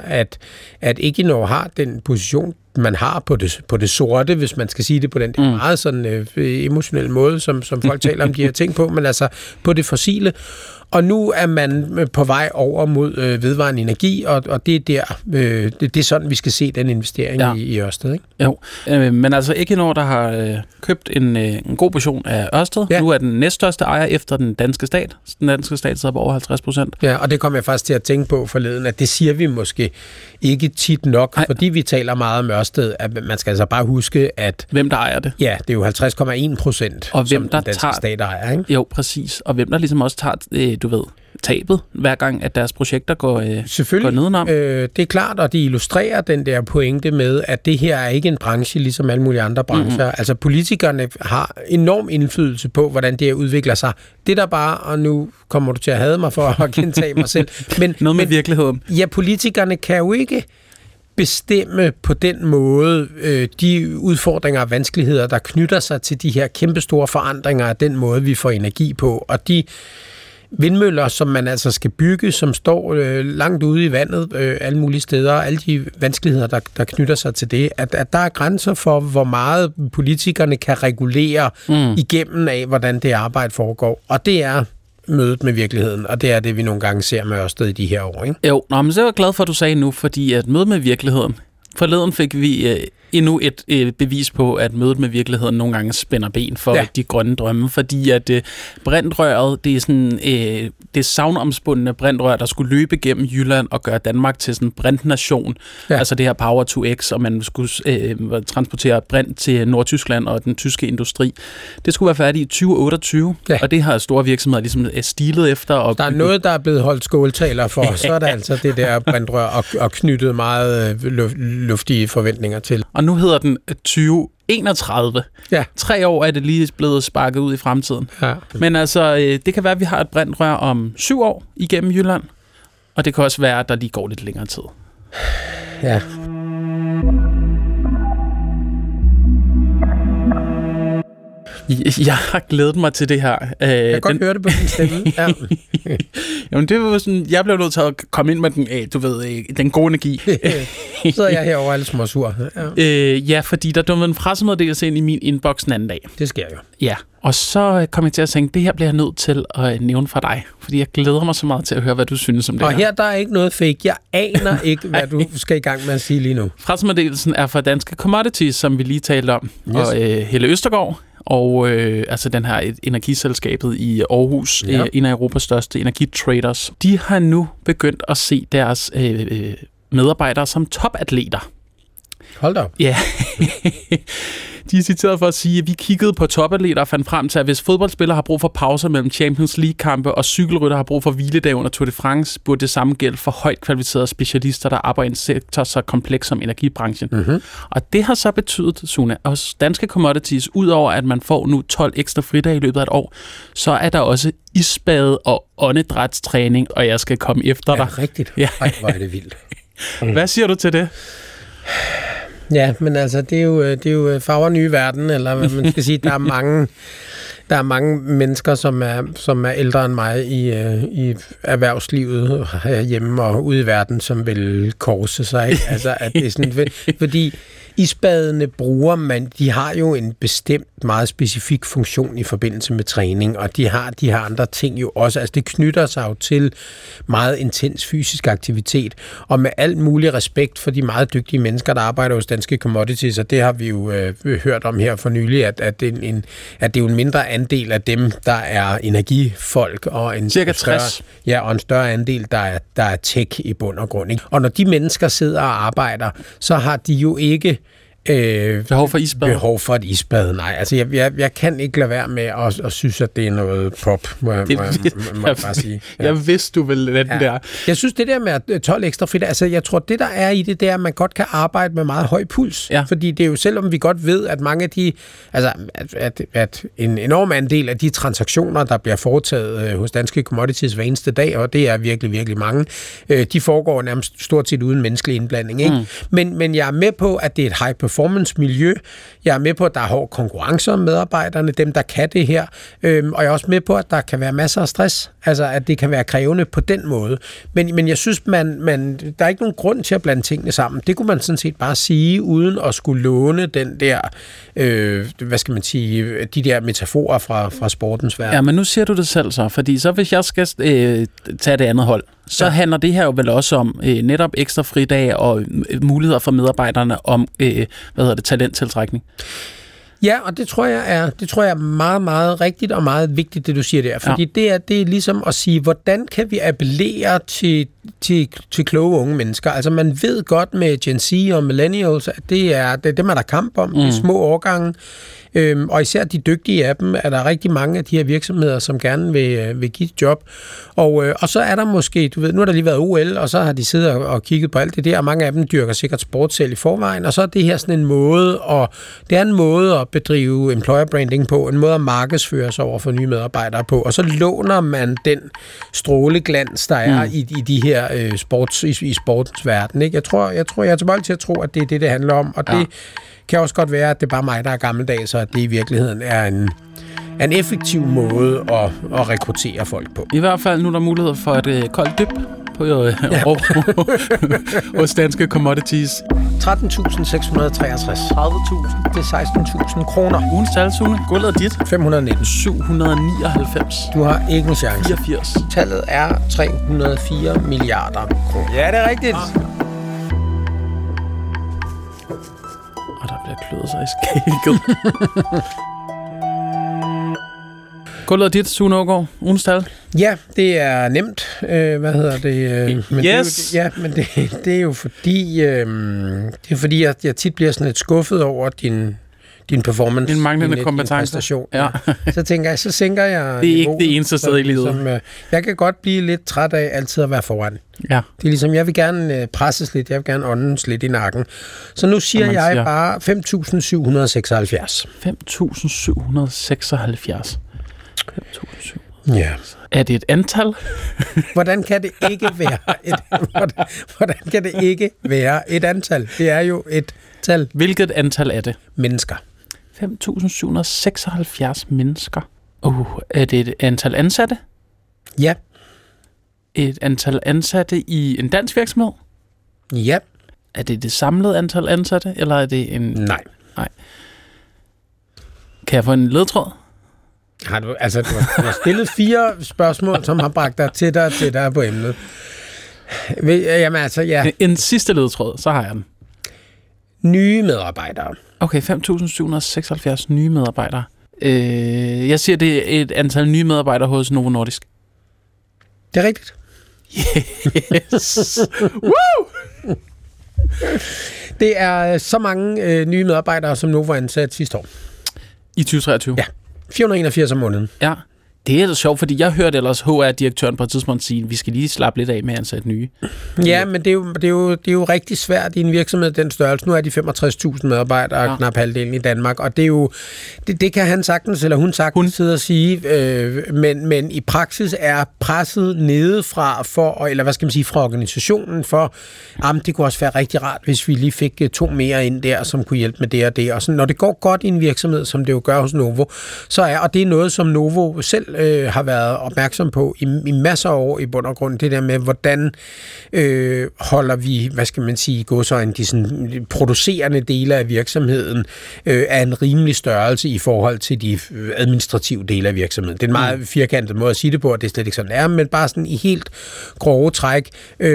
at Equinor har den position, man har på det sorte, hvis man skal sige det på den meget sådan emotionelle måde, som folk taler om de her ting på, men altså på det fossile. Og nu er man på vej over mod vedvarende energi, og det er der, det er sådan, vi skal se den investering i Ørsted, ikke? Jo, men altså Equinor, der har købt en god portion af Ørsted. Ja. Nu er den næststørste ejer efter den danske stat. Den danske stat sidder på over 50%. Ja, og det kom jeg faktisk til at tænke på forleden, at det siger vi måske ikke tit nok, fordi vi taler meget om Ørsted, at man skal altså bare huske, at... Hvem der ejer det? Ja, det er jo 50,1%, og hvem der den danske stat ejer, ikke? Jo, præcis. Og hvem der ligesom også tager, du ved, tabet, hver gang, at deres projekter går nedenom. Det er klart, og det illustrerer den der pointe med, at det her er ikke en branche, ligesom alle mulige andre brancher. Altså, politikerne har enorm indflydelse på, hvordan det her udvikler sig. Det der bare, og nu kommer du til at hade mig for at gentage mig selv. Noget med virkeligheden. Ja, politikerne kan jo ikke bestemme på den måde de udfordringer og vanskeligheder, der knytter sig til de her kæmpestore forandringer af den måde, vi får energi på. Og de vindmøller, som man altså skal bygge, som står langt ude i vandet, alle mulige steder, alle de vanskeligheder, der knytter sig til det, at der er grænser for, hvor meget politikerne kan regulere igennem af, hvordan det arbejde foregår. Og det er mødet med virkeligheden, og det er det, vi nogle gange ser med Ørsted i de her år, ikke? Jo, men så er jeg glad for, at du sagde nu, fordi at mødet med virkeligheden, forleden fik vi endnu et bevis på, at mødet med virkeligheden nogle gange spænder ben for de grønne drømme, fordi at brintrøret, det er sådan det savnomspundne brintrør, der skulle løbe gennem Jylland og gøre Danmark til sådan en brintnation. Ja. Altså det her Power to X, og man skulle transportere brint til Nordtyskland og den tyske industri. Det skulle være færdigt i 2028, og det har store virksomheder ligesom stilet efter. Og der er noget, der er blevet holdt skåltaler for, så er der altså det der brintrør og knyttet meget luftige forventninger til. Og nu hedder den 2031. Ja. 3 år er det lige blevet sparket ud i fremtiden. Ja. Men altså, det kan være, at vi har et brintrør om 7 år igennem Jylland. Og det kan også være, at der lige går lidt længere tid. Ja. Jeg har glædet mig til det her. Jeg kan godt høre det på din stemme. Ja. Jamen, det var sådan, jeg blev nødt til at komme ind med den, du ved, den gode energi. Så sidder jeg herovre alle småsur. Ja, fordi der dummede en pressemeddelelse ind i min inbox den anden dag. Det sker jo. Ja, og så kom jeg til at tænke, det her bliver jeg nødt til at nævne for dig, fordi jeg glæder mig så meget til at høre, hvad du synes om det. Og her der er ikke noget fake. Jeg aner ikke, hvad du skal i gang med at sige lige nu. Pressemeddelelsen er fra Danske Commodities, som vi lige talte om, og Helle Østergaard, og altså den her energiselskabet i Aarhus, en af Europas største energitraders, de har nu begyndt at se deres medarbejdere som topatleter. Hold da op. Ja. De er citeret for at sige, at vi kiggede på topatleter og fandt frem til, at hvis fodboldspillere har brug for pauser mellem Champions League-kampe, og cykelrytter har brug for hviledag under Tour de France, burde det samme gælde for højt kvalificerede specialister, der arbejder i en sektor så kompleks som energibranchen. Mm-hmm. Og det har så betydet, Sune, at Danske Commodities, udover at man får nu 12 ekstra fridage i løbet af et år, så er der også isbade og åndedrætstræning, og jeg skal komme efter dig. Ja, rigtigt. Ja. Ej, hvor er det vildt. Hvad siger du til det? Ja, men altså, det er jo farver nye verden, eller hvad man skal sige, der er mange mennesker, som er ældre end mig i erhvervslivet herhjemme og ude i verden, som vil korse sig. Altså, at det er sådan, fordi isbadene bruger man, de har jo en bestemt meget specifik funktion i forbindelse med træning, og de har andre ting jo også. Altså det knytter sig jo til meget intens fysisk aktivitet, og med alt mulig respekt for de meget dygtige mennesker, der arbejder hos Danske Commodities, og det har vi jo hørt om her for nylig, at det er jo en mindre andel af dem, der er energifolk, og en cirka større, 60. Ja, og en større andel, der er tech i bund og grund. Ikke? Og når de mennesker sidder og arbejder, så har de jo ikke behov for isbad. Behov for et isbad, nej. Altså, jeg kan ikke lade være med at synes, at det er noget prop, må jeg bare sige. Ja. Jeg vidste, du ville lade den der. Jeg synes, det der med 12 ekstra frit, altså jeg tror, det der er i det, er, at man godt kan arbejde med meget høj puls. Ja. Fordi det er jo, selvom vi godt ved, at mange af de, altså at en enorm andel af de transaktioner, der bliver foretaget hos Danske Commodities hver eneste dag, og det er virkelig, virkelig mange, de foregår nærmest stort set uden menneskelig indblanding. Ikke? Men jeg er med på, at det er et high performance-miljø. Jeg er med på, at der er hård konkurrence om medarbejderne, dem der kan det her. Og jeg er også med på, at der kan være masser af stress. Altså, at det kan være krævende på den måde. Men jeg synes, der er ikke nogen grund til at blande tingene sammen. Det kunne man sådan set bare sige, uden at skulle låne den der, hvad skal man sige, de der metaforer fra sportens verden. Ja, men nu siger du det selv så, fordi så hvis jeg skal tage det andet hold, så handler det her jo vel også om netop ekstra fridage og muligheder for medarbejderne om talenttiltrækning. Ja, og det tror jeg er meget, meget rigtigt og meget vigtigt, det du siger der. Fordi det er ligesom at sige, hvordan kan vi appellere til kloge unge mennesker? Altså man ved godt med Gen Z og Millennials, at det er dem, er der kamp om, de små årgange. Og især de dygtige af dem, er der rigtig mange af de her virksomheder, som gerne vil give et job. Og så er der måske, du ved, nu har der lige været OL, og så har de siddet og kigget på alt det der, og mange af dem dyrker sikkert sport selv i forvejen, og så er det her sådan en måde, og det er en måde at bedrive employer branding på, en måde at markedsføre sig over for nye medarbejdere på, og så låner man den stråleglans, der er i de her i sportens verden. Ikke? Jeg er tilbøjelig til at tro, at det er det handler om, og det kan også godt være, at det er bare mig, der er gammeldags, og at det i virkeligheden er en effektiv måde at rekruttere folk på. I hvert fald nu er der mulighed for et koldt dyb på hos Danske Commodities. 13.663. 30.000. Det er 16.000 kroner. Ugens tal, Sune. Gulvet er dit. 519. 799. Du har ikke en chance. 84. Tallet er 304 milliarder kroner. Ja, det er rigtigt. Og der bliver kløet sig i skægget. Gulvet er dit, Sune Aagaard. Ugens tal. Ja, det er nemt. Hvad hedder det? Men yes! Men det er jo fordi, jeg tit bliver sådan lidt skuffet over din performance. Din manglende kompetence. Ja. Så tænker jeg, så sænker jeg... Det er ikke det eneste sted i livet. Jeg kan godt blive lidt træt af altid at være foran. Ja. Det er ligesom, jeg vil gerne presses lidt, jeg vil gerne åndes lidt i nakken. Så nu siger jeg bare 5.776. 5.776. Ja. Er det et antal? Hvordan kan det ikke være et antal? Det er jo et tal. Hvilket antal er det? Mennesker. 5.776 mennesker. Er det et antal ansatte? Ja. Et antal ansatte i en dansk virksomhed? Ja. Er det det samlede antal ansatte, eller er det en... Nej. Kan jeg få en ledtråd? Du har stillet 4 spørgsmål, som har bragt dig tættere på emnet. Jamen altså, ja. En sidste ledtråd, så har jeg den. Nye medarbejdere. Okay, 5.776 nye medarbejdere. Jeg siger, det er et antal nye medarbejdere hos Novo Nordisk. Det er rigtigt. Yes! Woo! Det er så mange nye medarbejdere, som Novo ansat sidste år. I 2023? Ja. 481 om måneden. Ja. Det er da sjovt, fordi jeg hørte ellers HR-direktøren på et tidspunkt sige, at vi skal lige slappe lidt af med at ansætte nye. Ja, men det er jo rigtig svært i en virksomhed den størrelse. Nu er de 65.000 medarbejdere, knap halvdelen i Danmark, og det er jo det kan han sagtens, eller hun sagtens sidde og sige, men i praksis er presset nedefra fra organisationen for, det kunne også være rigtig rart, hvis vi lige fik 2 mere ind der, som kunne hjælpe med det og det. Og sådan, når det går godt i en virksomhed, som det jo gør hos Novo, så og det er noget, som Novo selv har været opmærksom på i masser af år i bund og grund, det der med, hvordan holder vi, hvad skal man sige, de sådan producerende dele af virksomheden af en rimelig størrelse i forhold til de administrative dele af virksomheden. Det er en meget firkantet måde at sige det på, og det er slet ikke sådan er, men bare sådan i helt grove træk.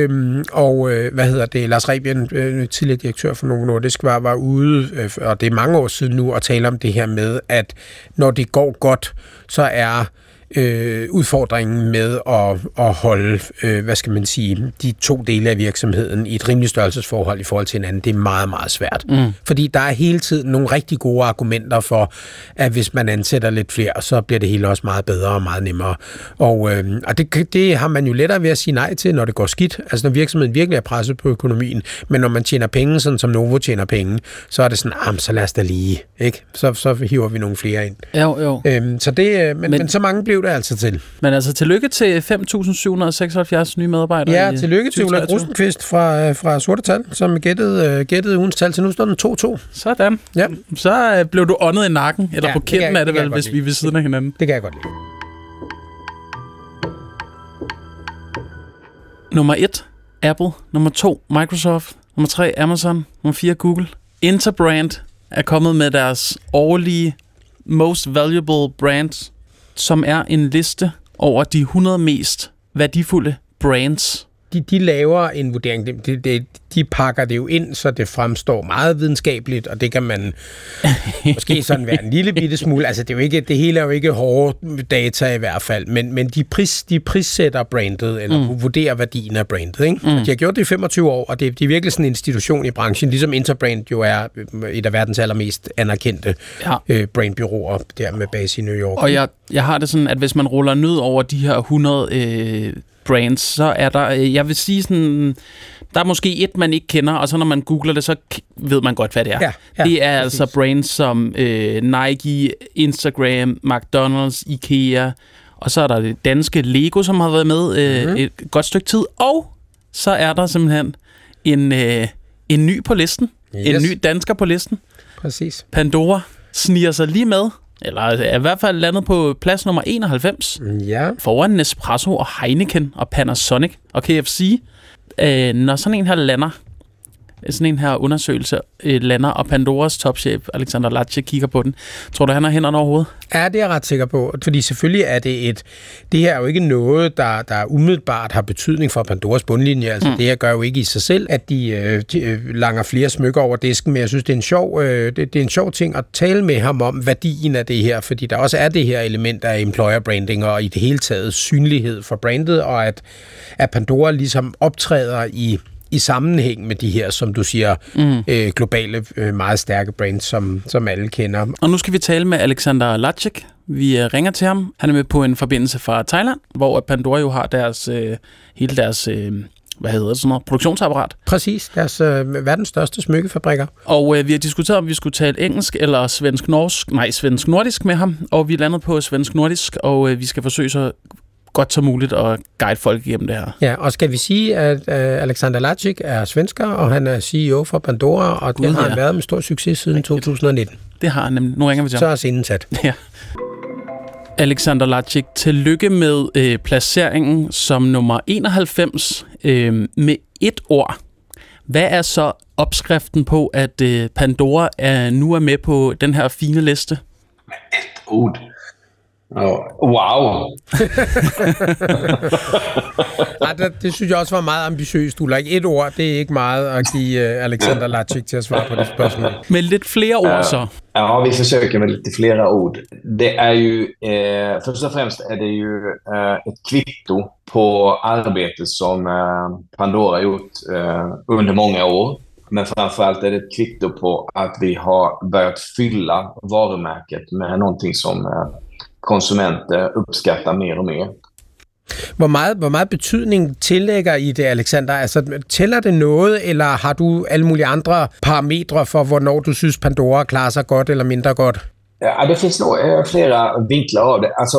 Lars Rebien, tidligere direktør for Novo Nordisk, var ude, og det er mange år siden nu, at tale om det her med, at når det går godt, så er udfordringen med at holde, de to dele af virksomheden i et rimeligt størrelsesforhold i forhold til hinanden, det er meget, meget svært. Fordi der er hele tiden nogle rigtig gode argumenter for, at hvis man ansætter lidt flere, så bliver det hele også meget bedre og meget nemmere. Og det har man jo lettere ved at sige nej til, når det går skidt. Altså når virksomheden virkelig er presset på økonomien, men når man tjener penge, sådan som Novo tjener penge, så er det sådan, så lad os da lige, ikke? Så hiver vi nogle flere ind. Jo. Så det, men så mange blev det altså til. Men altså tillykke til 5.776 nye medarbejdere. Ja, tillykke til Ulla Rosenqvist fra Sorte Tal, som gættede ugens tal til. Nu står den 2-2. Sådan. Ja. Så blev du åndet i nakken, eller på kinden af det vel, hvis vi er ved siden af hinanden. Det kan jeg godt lide. Nummer 1, Apple. Nummer 2, Microsoft. Nummer 3, Amazon. Nummer 4, Google. Interbrand er kommet med deres årlige Most Valuable Brands, som er en liste over de 100 mest værdifulde brands. De laver en vurdering. De pakker det jo ind, så det fremstår meget videnskabeligt, og det kan man måske sådan være en lille bitte smule. Altså det hele er jo ikke hårde data i hvert fald, men de prissætter brandet, eller vurderer værdien af brandet. Ikke? De har gjort det i 25 år, og det er virkelig sådan en institution i branchen, ligesom Interbrand jo er et af verdens allermest anerkendte brandbyråer, der med base i New York. Og jeg har det sådan, at hvis man ruller ned over de her 100 brands, så er der, jeg vil sige sådan, der er måske et, man ikke kender, og så når man googler det, så ved man godt, hvad det er. Ja, det er præcis. Altså brands som Nike, Instagram, McDonald's, IKEA, og så er der det danske Lego, som har været med et godt stykke tid, og så er der simpelthen en ny på listen, en ny dansker på listen. Præcis. Pandora sniger sig lige med, eller er i hvert fald landet på plads nummer 91, foran Nespresso og Heineken og Panasonic og KFC. Når sådan en her lander, sådan en her undersøgelse lander, og Pandoras topchef Alexander Lacic kigger på den, tror du, han har hænderne overhovedet? Ja, det er jeg ret sikker på, fordi selvfølgelig er det her er jo ikke noget, der umiddelbart har betydning for Pandoras bundlinje. Altså det her gør jo ikke i sig selv, at de langer flere smykker over disken, men jeg synes, det er en sjov ting at tale med ham om værdien af det her, fordi der også er det her element af employer branding og i det hele taget synlighed for brandet, og at Pandora ligesom optræder i sammenhæng med de her, som du siger, globale, meget stærke brands, som alle kender. Og nu skal vi tale med Alexander Lacic. Vi ringer til ham. Han er med på en forbindelse fra Thailand, hvor Pandora jo har hele deres produktionsapparat. Præcis, deres verdens største smykkefabrikker. Og vi har diskuteret, om vi skulle tale engelsk eller svensk-nordisk med ham, og vi er landet på svensk-nordisk, og vi skal forsøge så godt som muligt at guide folk igennem det her. Ja, og skal vi sige, at Alexander Lacic er svensker, og han er CEO for Pandora, og det har han været med stor succes siden 2019. Det har han nemlig. Nu ringer vi til ham. Så er scenen sat. Ja. Alexander Lacic, tillykke med placeringen som nummer 91 med et ord. Hvad er så opskriften på, at Pandora nu er med på den her fine liste? Med et ord. Wow. Det synes jeg også var meget ambitiøst, Ulla. Et ord, det er ikke meget at give Alexander Lacic till att svara på det spørgsmål. Med lidt flere ord så. Ja, vi försöker med lite flera ord. Det är ju, först och främst är det ju ett kvitto på arbete som Pandora gjort under många år. Men framförallt är det ett kvitto på att vi har börjat fylla varumärket med någonting som konsumenter uppskattar mer och mer. Hvor meget betydning tillægger I det, Alexander? Altså, tæller det noget, eller har du alle mulige andre parametre for, hvornår du synes, Pandora klarer sig godt eller mindre godt? Ja, det finns nog flera vinklar av det. Alltså,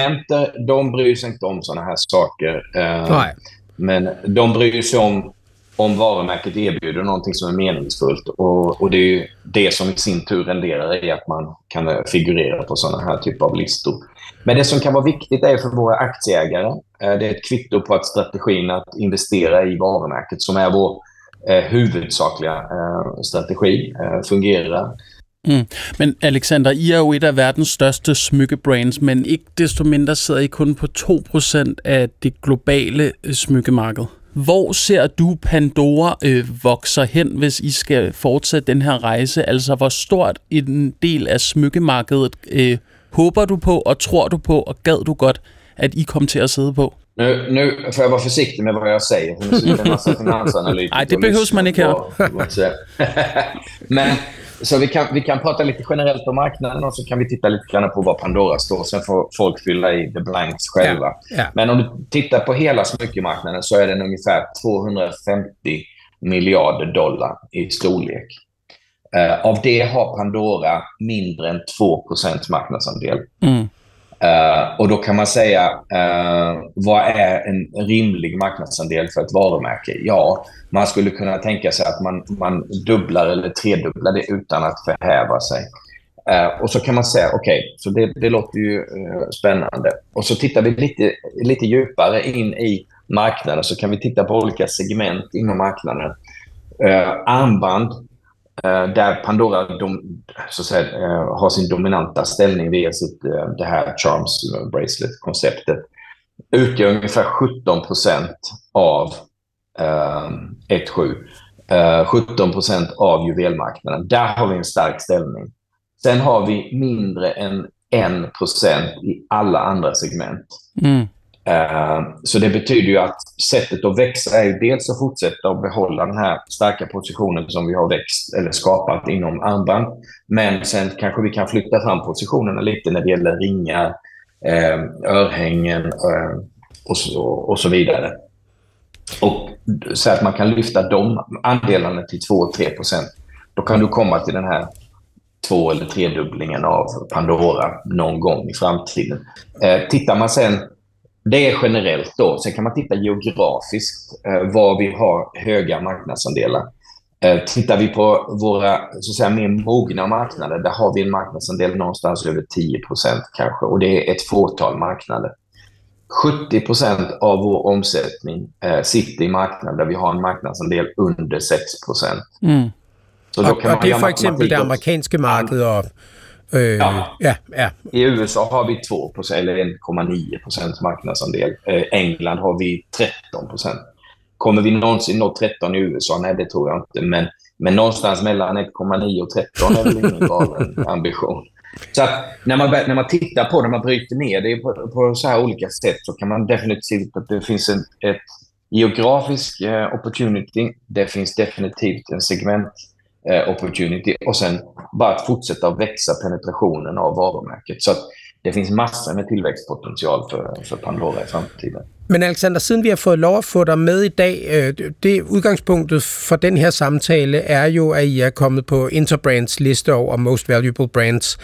konsumenter, de bryr sig inte om såna här saker. Men de bryr sig om om varumärket erbjuder någonting som är meningsfullt. Och det är ju det som i sin tur renderar i att man kan figurera på sådana här typer av listor. Men det som kan vara viktigt är för våra aktieägare, det är ett kvitto på att strategin att investera i varumärket, som är vår huvudsakliga strategi, fungerar. Men Alexander, I er jo et af verdens største smykkebrands, men ikke desto mindre sidder I kun på 2% af det globale smykkemarked. Hvor ser du Pandora vokser hen, hvis I skal fortsætte den her rejse? Altså, hvor stort en del af smykkemarkedet håber du på, og tror du på, og gad du godt, at I kom til at sidde på? Nu får jag vara försiktig med vad jag säger. Det sitter en massa finansanalytiker. Nej, det behövs man inte här. Men så vi kan prata lite generellt om marknaden, och så kan vi titta lite grann på vad Pandora står. Sen får folk fylla i the blanks själva. Ja. Men om du tittar på hela smyckemarknaden så är den ungefär 250 miljarder dollar i storlek. Av det har Pandora mindre än 2% marknadsandel. Och då kan man säga, vad är en rimlig marknadsandel för ett varumärke? Ja, man skulle kunna tänka sig att man dubblar eller tredubblar det utan att förhäva sig. Och så kan man säga, okej, så det låter ju spännande. Och så tittar vi lite djupare in i marknaden, så kan vi titta på olika segment inom marknaden. Armband, där Pandora så att säga, har sin dominanta ställning via det här Charms Bracelet-konceptet, utgör ungefär 17% av 17% av juvelmarknaden. Där har vi en stark ställning. Sen har vi mindre än 1% i alla andra segment. Så det betyder ju att sättet att växa är ju dels att fortsätta att behålla den här starka positionen som vi har växt eller skapat inom armband, men sen kanske vi kan flytta fram positionerna lite när det gäller ringar, örhängen och så vidare. Och så att man kan lyfta de andelarna till 2-3%. Då kan du komma till den här 2- eller 3-dubblingen av Pandora någon gång i framtiden. Tittar man sen, det är generellt då. Sen kan man titta geografiskt var vi har höga marknadsandelar. Tittar vi på våra så att säga, mer mogna marknader, där har vi en marknadsandel någonstans över 10% kanske. Och det är ett fåtal marknader. 70% av vår omsättning sitter i marknader där vi har en marknadsandel under 6%. Så då kan och det är för exempel det amerikanske marked och ja. I USA har vi 2% eller 1,9% marknadsandel. England har vi 13%. Kommer vi någonsin nå 13 i USA? Nej, det tror jag inte. Men någonstans mellan 1,9 och 13 är väl ingen galen ambition. Så att när man tittar på, när man bryter ner det på så här olika sätt, så kan man definitivt se att det finns ett geografisk opportunity. Det finns definitivt en segment opportunity, och sen bara att fortsätta att växa penetrationen av varumärket. Så att det finns massor med tillväxtpotential för Pandora i framtiden. Men Alexander, siden vi har fået lov at få dig med i dag, det udgangspunktet for den her samtale er jo, at I er kommet på Interbrands liste over Most Valuable Brands.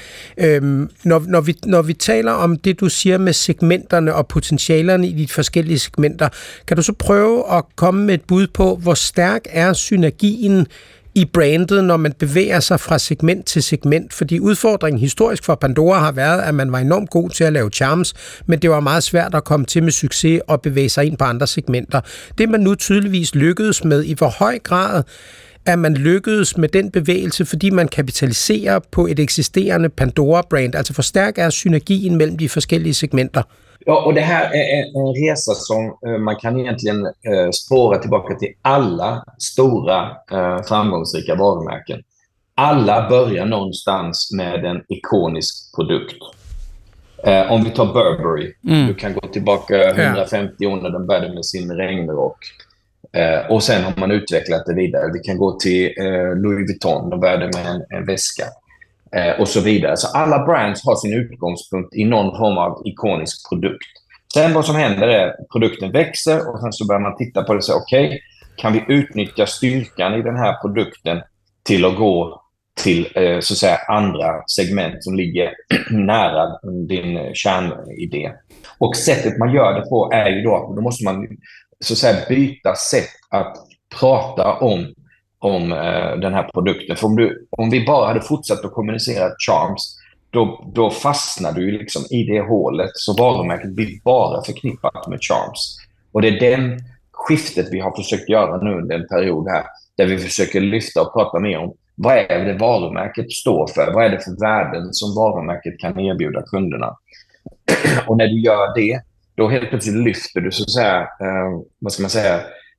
Når vi taler om det, du siger med segmenterne og potentialerne i de forskellige segmenter, kan du så prøve at komme med et bud på, hvor stærk er synergien i brandet, når man bevæger sig fra segment til segment? Fordi udfordringen historisk for Pandora har været, at man var enormt god til at lave charms, men det var meget svært at komme til med succes og bevæge sig ind på andre segmenter. Det man nu tydeligvis lykkedes med, i hvor høj grad er man lykkedes med den bevægelse, fordi man kapitaliserer på et eksisterende Pandora-brand? Altså hvor stærk er synergien mellem de forskellige segmenter? Ja, och det här är en resa som man kan egentligen spåra tillbaka till alla stora framgångsrika varumärken. Alla börjar någonstans med en ikonisk produkt. Om vi tar Burberry, du kan gå tillbaka 150 år när den började med sin regnrock. Och sen har man utvecklat det vidare. Vi kan gå till Louis Vuitton, de började med en väska. Och så vidare. Så alla brands har sin utgångspunkt i någon form av ikonisk produkt. Sen vad som händer är att produkten växer, och sen så börjar man titta på det och säga, okej, kan vi utnyttja styrkan i den här produkten till att gå till så att säga andra segment som ligger nära din kärnidé. Och sättet man gör det på är ju då måste man så att säga byta sätt att prata om den här produkten. För om vi bara hade fortsatt att kommunicera Charms, då fastnar du liksom i det hålet, så varumärket blir bara förknippat med Charms. Och det är den skiftet vi har försökt göra nu under en period här, där vi försöker lyfta och prata mer om vad är det varumärket står för, vad är det för värden som varumärket kan erbjuda kunderna. Och när du gör det, då helt plötsligt lyfter du så att säga, vad ska man säga,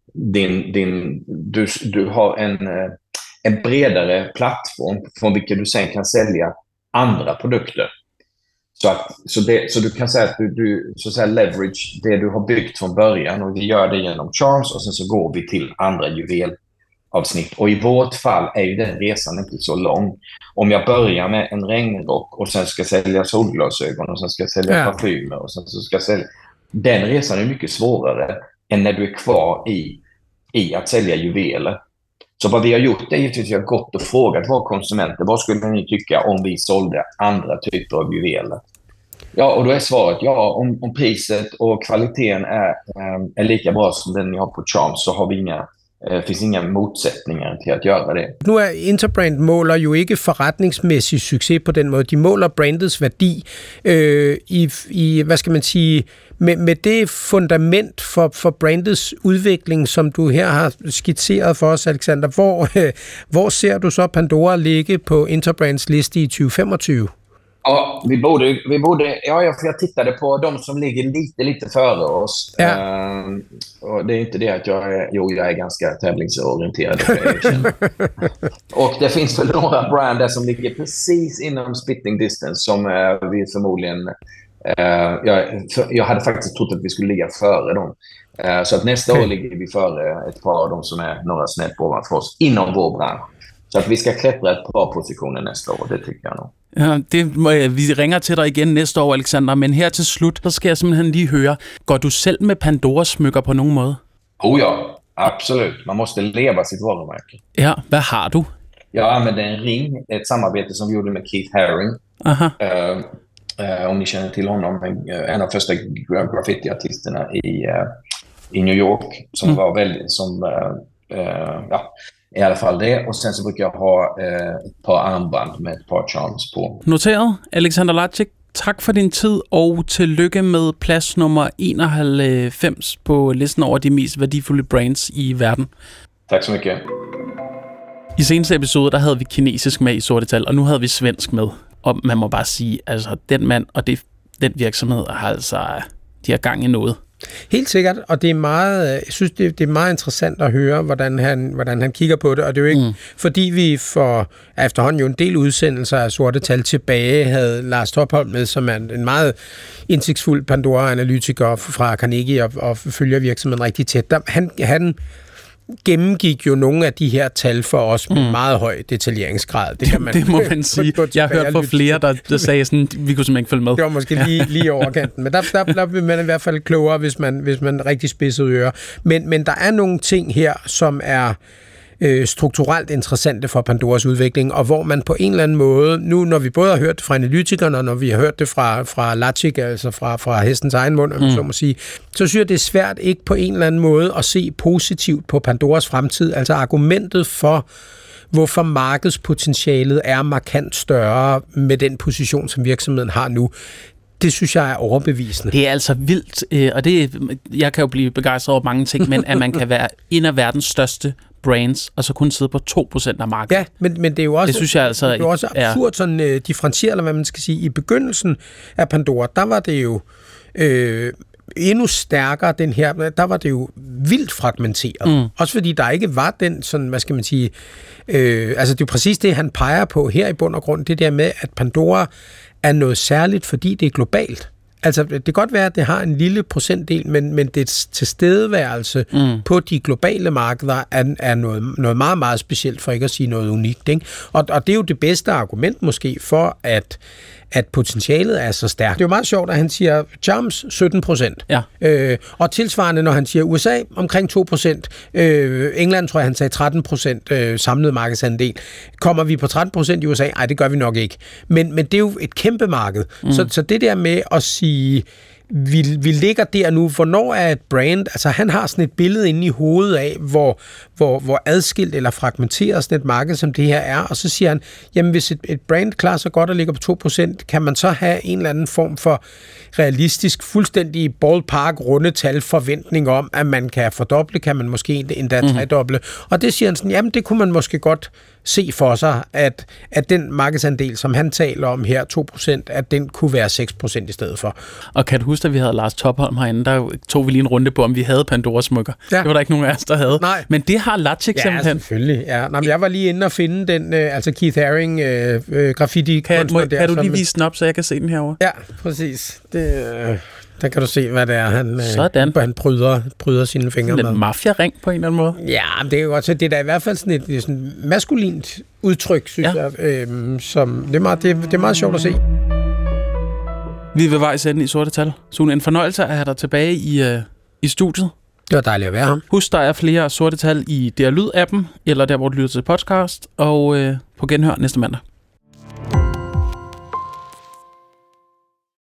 du har en bredare plattform från vilken du sen kan sälja andra produkter. Så du kan säga att du så att säga leverage det du har byggt från början, och vi gör det genom Charms, och sen så går vi till andra juvelavsnitt. Och i vårt fall är ju den resan inte så lång. Om jag börjar med en regnrock och sen ska sälja solglasögon och sen ska sälja parfymer och sen så ska sälja... Den resan är mycket svårare än när du är kvar i att sälja juveler. Så vad vi har gjort är att vi har gått och frågat våra konsumenter, vad skulle ni tycka om vi sålde andra typer av juveler? Ja, och då är svaret om priset och kvaliteten är lika bra som den ni har på Charms, så har vi finns inga motsätninger til at gøre det. Nu er Interbrand måler jo ikke forretningsmæssig succes på den måde. De måler brandets værdi i hvad skal man sige, med det fundament for brandets udvikling, som du her har skitseret for os, Alexander. Hvor ser du så Pandora ligge på Interbrands liste i 2025? Ja, vi borde, för jag tittade på de som ligger lite före oss. Ja. Och det är inte det att jag är ganska tävlingsorienterad. Och det finns väl några brand där som ligger precis inom spitting distance som vi förmodligen... jag hade faktiskt trott att vi skulle ligga före dem. Så att nästa år ligger vi före ett par av dem som är några snäpp ovanför oss inom vår bransch. Så att vi ska klättra ett par positioner nästa år, det tycker jag nog. Ja, vi ringer til dig igen næste år, Alexander, men her til slut, så skal jeg simpelthen lige høre, går du selv med Pandora-smykker på nogen måde? Ja, absolut. Man måste leva sitt varumärke. Ja, hvad har du? Jag använder en ring, ett samarbete som vi gjorde med Keith Haring. Aha. Om ni känner till honom, en av första graffiti-artisterna i New York, som var väldigt, i alla fall det. Och sen så brukar jag ha ett par armband med ett par charms på. Noteret. Alexander Lazic, tak for din tid, og tillykke med plads nummer 91 på listen over de mest værdifulde brands i verden. Tak så mycket. I seneste episode, der havde vi kinesisk med i Sorte Tal, og nu havde vi svensk med. Og man må bare sige, altså den mand og den virksomhed har altså, de har gang i noget. Helt sikkert, og det er meget, jeg synes, det er meget interessant at høre, hvordan han kigger på det, og det er jo ikke, fordi vi for efterhånden jo en del udsendelser af Sorte Tal tilbage havde Lars Topholm med, som er en meget indsigtsfuld Pandora-analytiker fra Carnegie og følger virksomheden rigtig tæt. Han gennemgik jo nogle af de her tal for os med meget høj detaljeringsgrad. Det må man sige. Jeg har hørt fra flere, der sagde sådan, vi kunne simpelthen ikke følge med. Det var måske lige overkanten. Men der blev man i hvert fald klogere, hvis man rigtig spidsede ører. Men der er nogle ting her, som er strukturelt interessante for Pandoras udvikling, og hvor man på en eller anden måde, nu når vi både har hørt det fra analytikerne, og når vi har hørt det fra Lazic, altså fra hestens egen mund, så må sige, så synes jeg, det er svært ikke på en eller anden måde at se positivt på Pandoras fremtid. Altså argumentet for, hvorfor markedspotentialet er markant større med den position, som virksomheden har nu, det synes jeg er overbevisende. Det er altså vildt, og jeg kan jo blive begejstret over mange ting, men at man kan være en af verdens største brands, og så kun sidde på 2% af markedet. Ja, men det er jo også, det synes jeg altså, det er også absurd sådan differentieret, eller hvad man skal sige. I begyndelsen af Pandora, der var det jo endnu stærkere, der var det jo vildt fragmenteret. Også fordi der ikke var den sådan, hvad skal man sige, altså det er jo præcis det, han peger på her i bund og grund, det der med, at Pandora er noget særligt, fordi det er globalt. Altså, det kan godt være, at det har en lille procentdel, men det tilstedeværelse på de globale markeder er noget meget, meget specielt, for ikke at sige noget unikt. Ikke? Og det er jo det bedste argument måske for, at potentialet er så stærkt. Det er jo meget sjovt, at han siger Charms 17%. Ja. Og tilsvarende, når han siger USA omkring 2%. England tror jeg, han sagde 13% samlet markedsandel. Kommer vi på 13% i USA? Nej, det gør vi nok ikke. Men det er jo et kæmpe marked. Så det der med at sige, vi ligger der nu. Hvornår er et brand, altså han har sådan et billede inde i hovedet af, hvor adskilt eller fragmenteret sådan et marked som det her er, og så siger han, jamen hvis et brand klarer sig godt og ligger på 2%, kan man så have en eller anden form for realistisk, fuldstændig ballpark rundetal forventning om, at man kan fordoble, kan man måske endda tredoble. Og det siger han sådan, jamen det kunne man måske godt se for sig, at den markedsandel, som han taler om her, 2%, at den kunne være 6% i stedet for. Og kan du huske, at vi havde Lars Topholm herinde, der tog vi lige en runde på, om vi havde Pandora-smykker. Ja. Det var der ikke nogen af os, der havde. Nej. Men det har Latik simpelthen. Ja, selvfølgelig. Ja. Nå, jeg var lige inde og finde den, altså Keith Haring graffiti. Kan du lige vise den op, så jeg kan se den herovre? Ja, præcis. Der kan du se, hvad det er, han pryder sine fingre med. En mafia-ring på en eller anden måde? Ja, men det er jo godt, så det er da i hvert fald sådan et sådan maskulint udtryk, synes jeg. Som, det er meget sjovt at se. Vi er ved vejs ende i Sorte Tal. Sune, en fornøjelse at have dig tilbage i studiet. Det var dejligt at være her. Husk, der er flere Sorte Tal i DR Lyd-appen, eller der, hvor du lytter til podcast, og på genhør næste mandag.